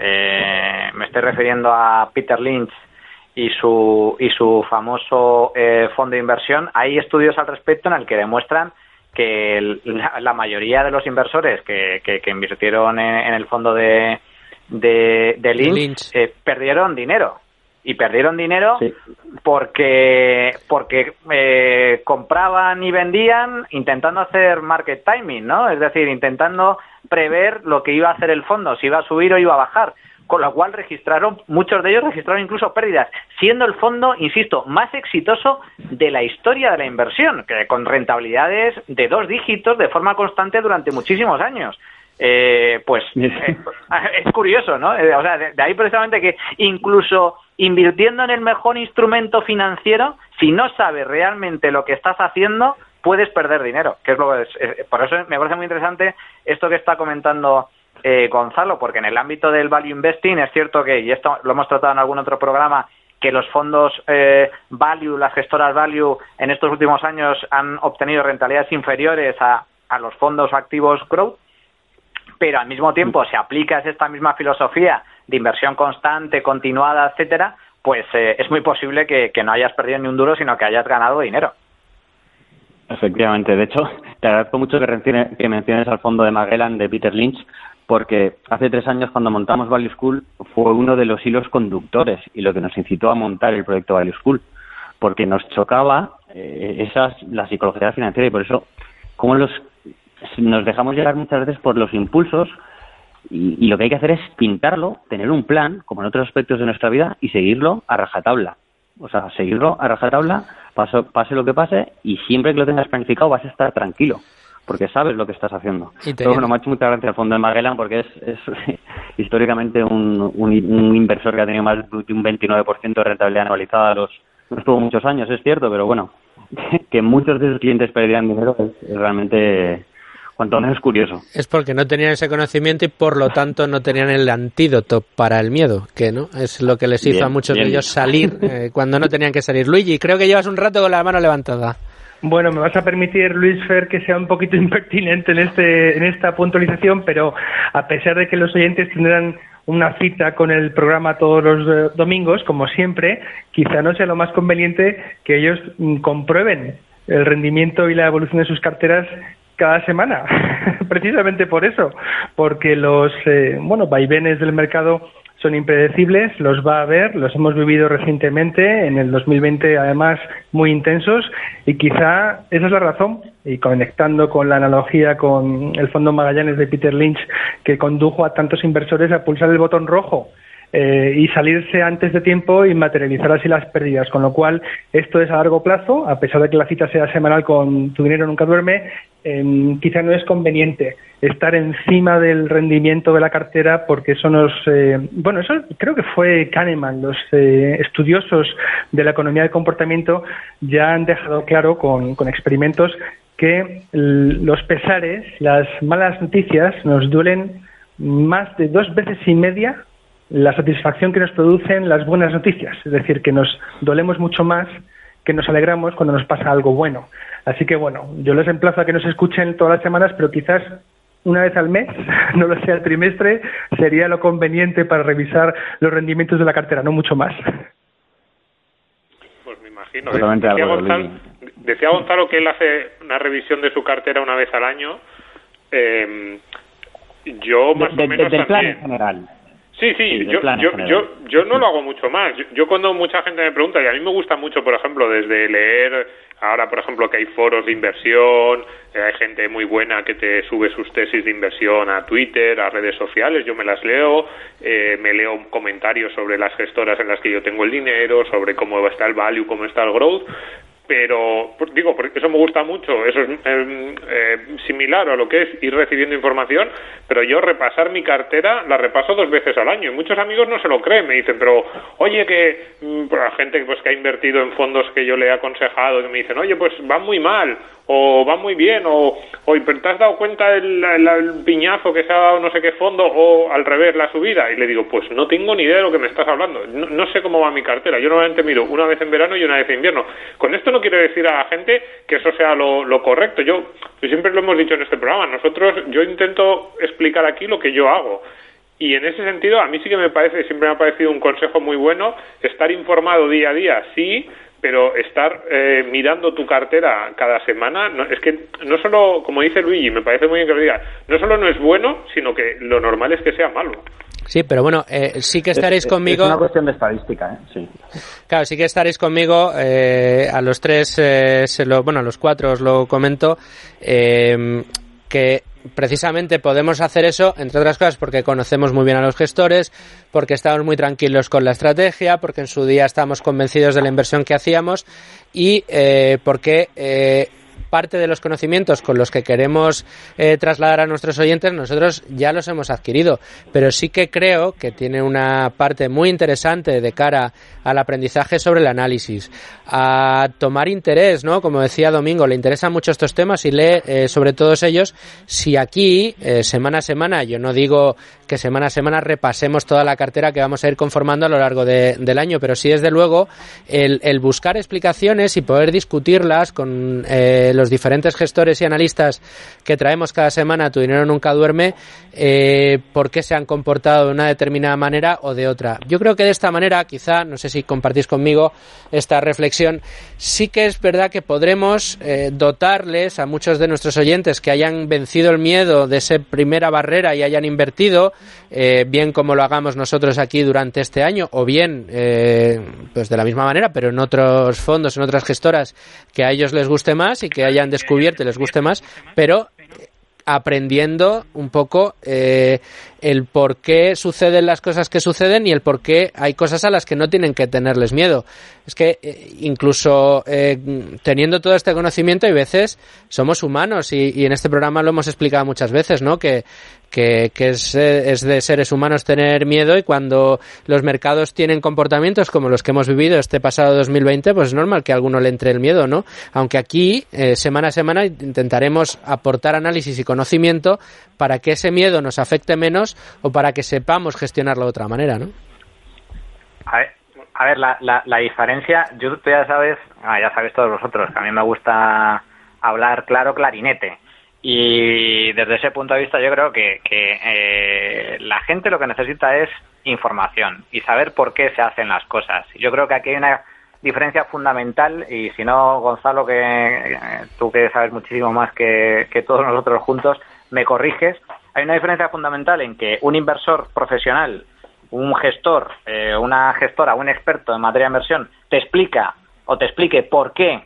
eh, me estoy refiriendo a Peter Lynch y su y su famoso eh, fondo de inversión. Hay estudios al respecto en el que demuestran que el, la, la mayoría de los inversores que, que, que invirtieron en, en el fondo de de, de Lynch, Lynch. Eh, perdieron dinero y perdieron dinero sí. porque porque eh, compraban y vendían intentando hacer market timing, ¿no? Es decir, intentando prever lo que iba a hacer el fondo, si iba a subir o iba a bajar. Con lo cual registraron, muchos de ellos registraron incluso pérdidas, siendo el fondo, insisto, más exitoso de la historia de la inversión, que con rentabilidades de dos dígitos de forma constante durante muchísimos años. Eh, pues eh, es curioso, ¿no? Eh, o sea, de, de ahí precisamente que incluso invirtiendo en el mejor instrumento financiero, si no sabes realmente lo que estás haciendo, puedes perder dinero, que es lo que es, es, por eso me parece muy interesante esto que está comentando Eh, Gonzalo, porque en el ámbito del value investing es cierto que, y esto lo hemos tratado en algún otro programa, que los fondos eh, value, las gestoras value en estos últimos años han obtenido rentabilidades inferiores a, a los fondos activos growth, pero al mismo tiempo si aplicas esta misma filosofía de inversión constante, continuada, etcétera, pues eh, es muy posible que, que no hayas perdido ni un duro, sino que hayas ganado dinero. Efectivamente, de hecho, te agradezco mucho que, menciones, que menciones al fondo de Magellan de Peter Lynch, porque hace tres años cuando montamos Value School fue uno de los hilos conductores y lo que nos incitó a montar el proyecto Value School, porque nos chocaba eh, esas, la psicología financiera y por eso como los, nos dejamos llevar muchas veces por los impulsos Y, y lo que hay que hacer es pintarlo, tener un plan, como en otros aspectos de nuestra vida, y seguirlo a rajatabla. O sea, seguirlo a rajatabla, pase, pase lo que pase, y siempre que lo tengas planificado vas a estar tranquilo, porque sabes lo que estás haciendo. Pero bueno, me ha hecho mucha gracia el Fondo de Magellan, porque es, es históricamente un, un, un inversor que ha tenido más de un veintinueve por ciento de rentabilidad anualizada a los... No estuvo muchos años, es cierto, pero bueno, que muchos de sus clientes perdían dinero es, es realmente... cuanto menos curioso. Es porque no tenían ese conocimiento y por lo tanto no tenían el antídoto para el miedo, que no es lo que les hizo bien, a muchos bien. de ellos salir eh, cuando no tenían que salir. Luigi, creo que llevas un rato con la mano levantada. Bueno, me vas a permitir, Luis Fer, que sea un poquito impertinente en este en esta puntualización, pero a pesar de que los oyentes tendrán una cita con el programa todos los eh, domingos, como siempre, quizá no sea lo más conveniente que ellos mm, comprueben el rendimiento y la evolución de sus carteras cada semana, precisamente por eso, porque los eh, bueno vaivenes del mercado son impredecibles, los va a haber, los hemos vivido recientemente, en el dos mil veinte además muy intensos, y quizá esa es la razón, y conectando con la analogía con el Fondo Magallanes de Peter Lynch, que condujo a tantos inversores a pulsar el botón rojo, Eh, y salirse antes de tiempo y materializar así las pérdidas, con lo cual esto es a largo plazo, a pesar de que la cita sea semanal con Tu Dinero Nunca Duerme, eh, quizá no es conveniente estar encima del rendimiento de la cartera, porque eso nos, eh, bueno, eso creo que fue Kahneman, los eh, estudiosos de la economía del comportamiento ya han dejado claro con, con experimentos que l- los pesares, las malas noticias nos duelen más de dos veces y media la satisfacción que nos producen las buenas noticias, es decir, que nos dolemos mucho más que nos alegramos cuando nos pasa algo bueno. Así que bueno, yo les emplazo a que nos escuchen todas las semanas, pero quizás una vez al mes, no lo sé, al trimestre, sería lo conveniente para revisar los rendimientos de la cartera, no mucho más. Pues me imagino. Decía Gonzalo, decía Gonzalo que él hace una revisión de su cartera una vez al año. Eh, yo más de, o menos de, del también. plan en general. Sí, sí, sí yo, yo, yo, yo no lo hago mucho más. Yo, yo cuando mucha gente me pregunta, y a mí me gusta mucho, por ejemplo, desde leer, ahora por ejemplo que hay foros de inversión, eh, hay gente muy buena que te sube sus tesis de inversión a Twitter, a redes sociales, yo me las leo, eh, me leo comentarios sobre las gestoras en las que yo tengo el dinero, sobre cómo está el value, cómo está el growth. Pero, digo, porque eso me gusta mucho, eso es eh, eh, similar a lo que es ir recibiendo información, pero yo repasar mi cartera la repaso dos veces al año, y muchos amigos no se lo creen, me dicen, pero, oye, que mmm, la gente pues que ha invertido en fondos que yo le he aconsejado, que me dicen, oye, pues van muy mal, o van muy bien, o, o ¿te has dado cuenta el, el, el piñazo que se ha dado no sé qué fondo, o al revés, la subida? Y le digo, pues no tengo ni idea de lo que me estás hablando, no, no sé cómo va mi cartera, yo normalmente miro una vez en verano y una vez en invierno. Con esto no quiero decir a la gente que eso sea lo, lo correcto, yo, yo siempre lo hemos dicho en este programa, nosotros, yo intento explicar aquí lo que yo hago. Y en ese sentido, a mí sí que me parece, siempre me ha parecido un consejo muy bueno, estar informado día a día, sí, pero estar eh, mirando tu cartera cada semana, no, es que no solo, como dice Luigi, me parece muy bien que lo diga, no solo no es bueno, sino que lo normal es que sea malo. Sí, pero bueno, eh, sí que estaréis es, conmigo... Es una cuestión de estadística, ¿eh? Sí. Claro, sí que estaréis conmigo, eh, a los tres, eh, se lo, bueno, a los cuatro os lo comento, eh, que precisamente podemos hacer eso, entre otras cosas, porque conocemos muy bien a los gestores, porque estamos muy tranquilos con la estrategia, porque en su día estamos convencidos de la inversión que hacíamos y eh, porque eh, parte de los conocimientos con los que queremos eh, trasladar a nuestros oyentes nosotros ya los hemos adquirido, pero sí que creo que tiene una parte muy interesante de cara al aprendizaje sobre el análisis, a tomar interés, ¿no? Como decía Domingo, le interesan mucho estos temas y lee eh, sobre todos ellos. Si aquí, eh, semana a semana, yo no digo que semana a semana repasemos toda la cartera que vamos a ir conformando a lo largo de, del año, pero sí, desde luego, el, el buscar explicaciones y poder discutirlas con eh, los diferentes gestores y analistas que traemos cada semana a Tu Dinero Nunca Duerme, eh, por qué se han comportado de una determinada manera o de otra. Yo creo que de esta manera, quizá, no sé si compartís conmigo esta reflexión, sí que es verdad que podremos eh, dotarles a muchos de nuestros oyentes que hayan vencido el miedo de esa primera barrera y hayan invertido, eh, bien como lo hagamos nosotros aquí durante este año, o bien eh, pues de la misma manera, pero en otros fondos, en otras gestoras que a ellos les guste más y que hayan descubierto y les guste más, pero aprendiendo un poco eh, el por qué suceden las cosas que suceden y el por qué hay cosas a las que no tienen que tenerles miedo. Es que eh, incluso eh, teniendo todo este conocimiento, hay veces somos humanos y, y en este programa lo hemos explicado muchas veces, ¿no? Que, que, que es, es de seres humanos tener miedo, y cuando los mercados tienen comportamientos como los que hemos vivido este pasado dos mil veinte, pues es normal que a alguno le entre el miedo, ¿no? Aunque aquí, eh, semana a semana, intentaremos aportar análisis y conocimiento para que ese miedo nos afecte menos o para que sepamos gestionarlo de otra manera, ¿no? A ver, a ver la, la, la diferencia, yo, tú ya sabes, ah, ya sabéis todos vosotros, que a mí me gusta hablar claro, clarinete. Y desde ese punto de vista yo creo que, que eh, la gente lo que necesita es información y saber por qué se hacen las cosas. Yo creo que aquí hay una diferencia fundamental, y si no, Gonzalo, que eh, tú que sabes muchísimo más que, que todos nosotros juntos, me corriges. Hay una diferencia fundamental en que un inversor profesional, un gestor, eh, una gestora, un experto en materia de inversión te explica o te explique por qué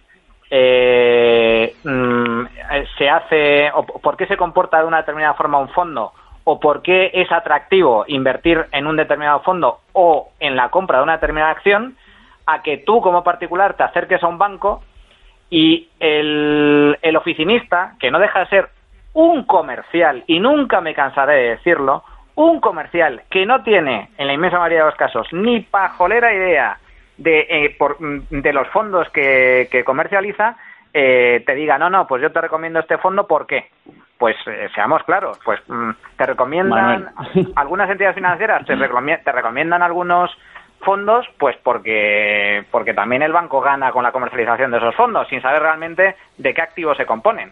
eh, mm, se hace o por qué se comporta de una determinada forma un fondo, o por qué es atractivo invertir en un determinado fondo o en la compra de una determinada acción, a que tú como particular te acerques a un banco y el, el oficinista, que no deja de ser un comercial, y nunca me cansaré de decirlo, un comercial que no tiene, en la inmensa mayoría de los casos, ni pajolera idea de, eh, por, de los fondos que, que comercializa, eh, te diga, no, no, pues yo te recomiendo este fondo, ¿por qué? Pues eh, seamos claros, pues mm, te recomiendan, algunas entidades financieras te, recomiendan, te recomiendan algunos fondos, pues porque porque también el banco gana con la comercialización de esos fondos, sin saber realmente de qué activos se componen.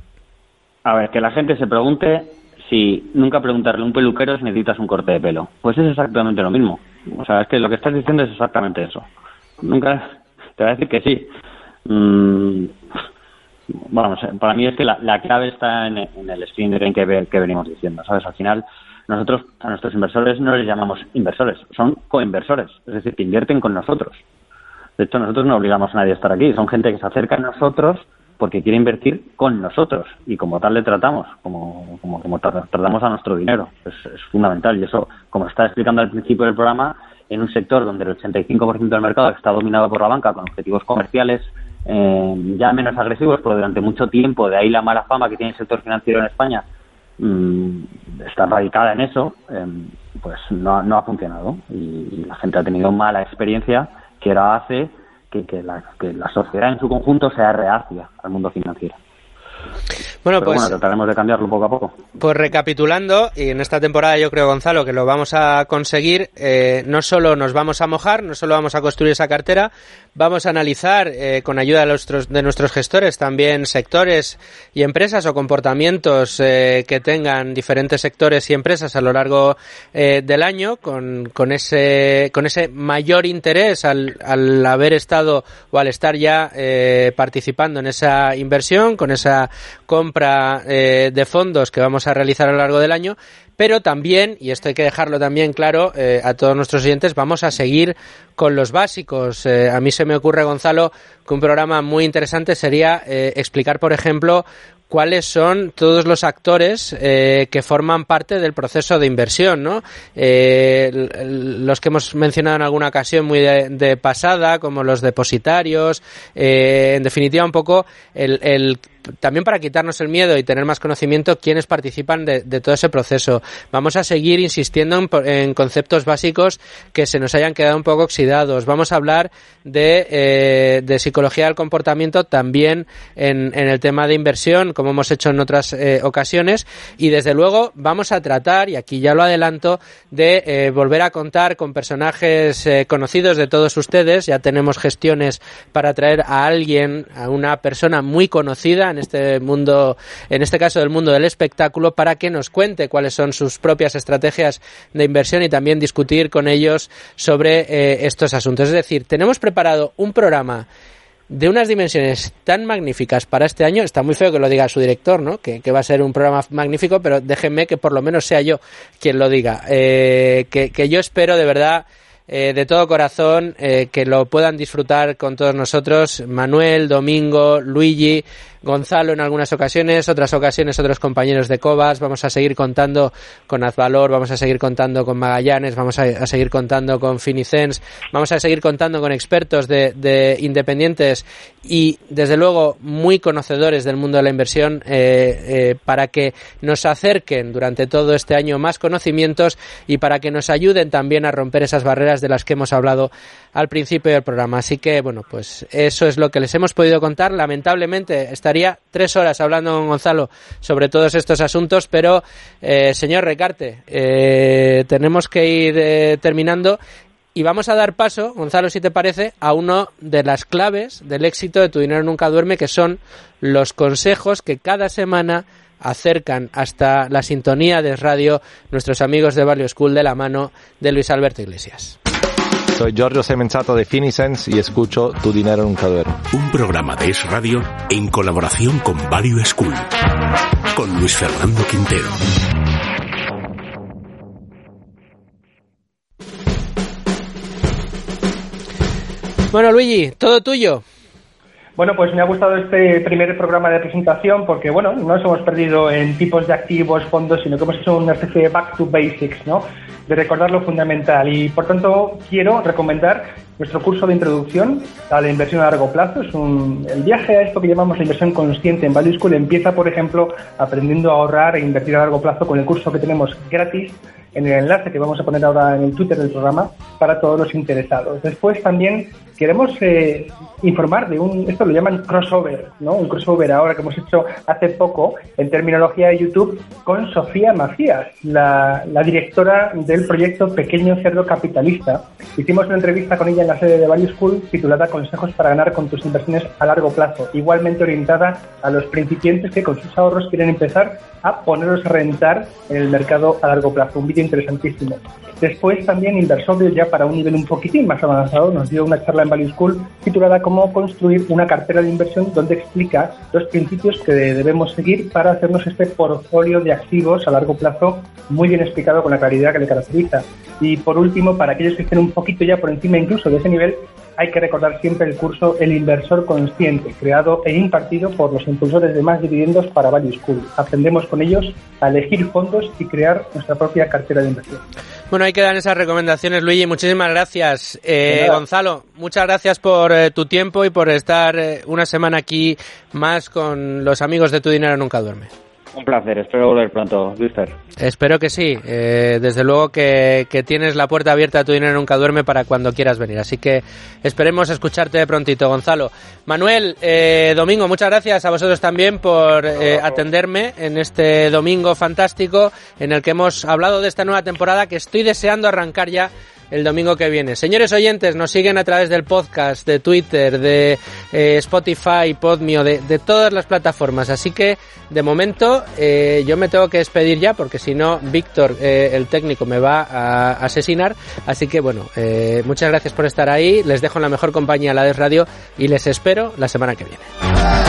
A ver, que la gente se pregunte si nunca preguntarle a un peluquero si necesitas un corte de pelo. Pues es exactamente lo mismo. O sea, es que lo que estás diciendo es exactamente eso. Nunca te voy a decir que sí. Mm, vamos, para mí es que la, la clave está en, en el spin de que, que venimos diciendo, ¿sabes? Al final, nosotros a nuestros inversores no les llamamos inversores, son coinversores, es decir, que invierten con nosotros. De hecho, nosotros no obligamos a nadie a estar aquí, son gente que se acerca a nosotros porque quiere invertir con nosotros, y como tal le tratamos, como como, como tratamos a nuestro dinero. Es, es fundamental, y eso, como estaba explicando al principio del programa, en un sector donde el ochenta y cinco por ciento del mercado está dominado por la banca con objetivos comerciales eh, ya menos agresivos, pero durante mucho tiempo, de ahí la mala fama que tiene el sector financiero en España, mmm, está radicada en eso, eh, pues no, no ha funcionado, y, y la gente ha tenido mala experiencia, que ahora hace que, que, la, que la sociedad en su conjunto sea reacia al mundo financiero. Bueno, Pero pues bueno, trataremos de cambiarlo poco a poco. Pues recapitulando, y en esta temporada yo creo, Gonzalo, que lo vamos a conseguir, eh, no solo nos vamos a mojar, no solo vamos a construir esa cartera, vamos a analizar eh, con ayuda de nuestros, de nuestros gestores también sectores y empresas o comportamientos eh, que tengan diferentes sectores y empresas a lo largo eh, del año, con, con ese con ese mayor interés al, al haber estado o al estar ya eh, participando en esa inversión, con esa compra eh, de fondos que vamos a realizar a lo largo del año, pero también, y esto hay que dejarlo también claro eh, a todos nuestros oyentes, vamos a seguir con los básicos. Eh, a mí se me ocurre, Gonzalo, que un programa muy interesante sería eh, explicar, por ejemplo, cuáles son todos los actores eh, que forman parte del proceso de inversión, ¿no? Eh, los que hemos mencionado en alguna ocasión muy de, de pasada, como los depositarios, eh, en definitiva un poco el, el también para quitarnos el miedo y tener más conocimiento quienes participan de, de todo ese proceso. Vamos a seguir insistiendo en, en conceptos básicos que se nos hayan quedado un poco oxidados. Vamos a hablar de, eh, de psicología del comportamiento también en, en el tema de inversión, como hemos hecho en otras eh, ocasiones, y desde luego vamos a tratar, y aquí ya lo adelanto, de eh, volver a contar con personajes eh, conocidos de todos ustedes. Ya tenemos gestiones para traer a alguien, a una persona muy conocida en este mundo, en este caso del mundo del espectáculo, para que nos cuente cuáles son sus propias estrategias de inversión y también discutir con ellos sobre eh, estos asuntos. Es decir, tenemos preparado un programa de unas dimensiones tan magníficas para este año. Está muy feo que lo diga su director, ¿no? Que, que va a ser un programa magnífico, pero déjenme que por lo menos sea yo quien lo diga. Eh, que, que yo espero de verdad, Eh, de todo corazón, eh, que lo puedan disfrutar con todos nosotros, Manuel, Domingo, Luigi, Gonzalo en algunas ocasiones, otras ocasiones otros compañeros de Cobas. Vamos a seguir contando con Azvalor, vamos a seguir contando con Magallanes, vamos a, a seguir contando con Finicens, vamos a seguir contando con expertos de, de independientes y desde luego muy conocedores del mundo de la inversión eh, eh, para que nos acerquen durante todo este año más conocimientos y para que nos ayuden también a romper esas barreras de las que hemos hablado al principio del programa. Así que bueno, pues eso es lo que les hemos podido contar. Lamentablemente estaría tres horas hablando con Gonzalo sobre todos estos asuntos, pero eh, señor Recarte, eh, tenemos que ir eh, terminando. Y vamos a dar paso, Gonzalo, si te parece, a una de las claves del éxito de Tu Dinero Nunca Duerme, que son los consejos que cada semana acercan hasta la sintonía de radio nuestros amigos de Value School de la mano de Luis Alberto Iglesias. Soy Giorgio Semenzato de Finicens y escucho Tu Dinero Nunca Duerme. Un programa de Es Radio en colaboración con Value School, con Luis Fernando Quintero. Bueno, Luigi, todo tuyo. Bueno, pues me ha gustado este primer programa de presentación porque, bueno, no nos hemos perdido en tipos de activos, fondos, sino que hemos hecho una especie de back to basics, ¿no? De recordar lo fundamental. Y, por tanto, quiero recomendar nuestro curso de introducción a la inversión a largo plazo. Es un, el viaje a esto que llamamos la inversión consciente en Value School empieza, por ejemplo, aprendiendo a ahorrar e invertir a largo plazo con el curso que tenemos gratis en el enlace que vamos a poner ahora en el Twitter del programa para todos los interesados. Después también queremos eh, informar de un, esto lo llaman crossover, ¿no? Un crossover ahora que hemos hecho hace poco en terminología de YouTube con Sofía Macías, la, la directora del proyecto Pequeño Cerdo Capitalista. Hicimos una entrevista con ella en la sede de Value School titulada Consejos para ganar con tus inversiones a largo plazo, igualmente orientada a los principiantes que con sus ahorros quieren empezar a ponerlos a rentar en el mercado a largo plazo. Un vídeo interesantísimo. Después también Inversor, ya para un nivel un poquitín más avanzado, nos dio una charla en Value School titulada Cómo construir una cartera de inversión, donde explica los principios que debemos seguir para hacernos este portfolio de activos a largo plazo muy bien explicado con la claridad que le caracteriza. Y por último, para aquellos que estén un poquito ya por encima incluso de ese nivel, hay que recordar siempre el curso El Inversor Consciente, creado e impartido por los impulsores de Más Dividendos para Value School. Aprendemos con ellos a elegir fondos y crear nuestra propia cartera de inversión. Bueno, ahí quedan esas recomendaciones, Luigi. Muchísimas gracias. Eh, Gonzalo, muchas gracias por eh, tu tiempo y por estar eh, una semana aquí más con los amigos de Tu Dinero Nunca Duerme. Un placer, espero volver pronto, Luisfer. Espero que sí. Eh, desde luego que, que tienes la puerta abierta a Tu Dinero Nunca Duerme para cuando quieras venir. Así que esperemos escucharte de prontito, Gonzalo. Manuel, eh, Domingo, muchas gracias a vosotros también por eh, atenderme en este domingo fantástico en el que hemos hablado de esta nueva temporada que estoy deseando arrancar ya el domingo que viene. Señores oyentes, nos siguen a través del podcast, de Twitter, de eh, Spotify, Podmio, de, de todas las plataformas. Así que, de momento, eh, yo me tengo que despedir ya, porque si no, Víctor, eh, el técnico, me va a asesinar. Así que, bueno, eh, muchas gracias por estar ahí. Les dejo en la mejor compañía, la de Radio, y les espero la semana que viene.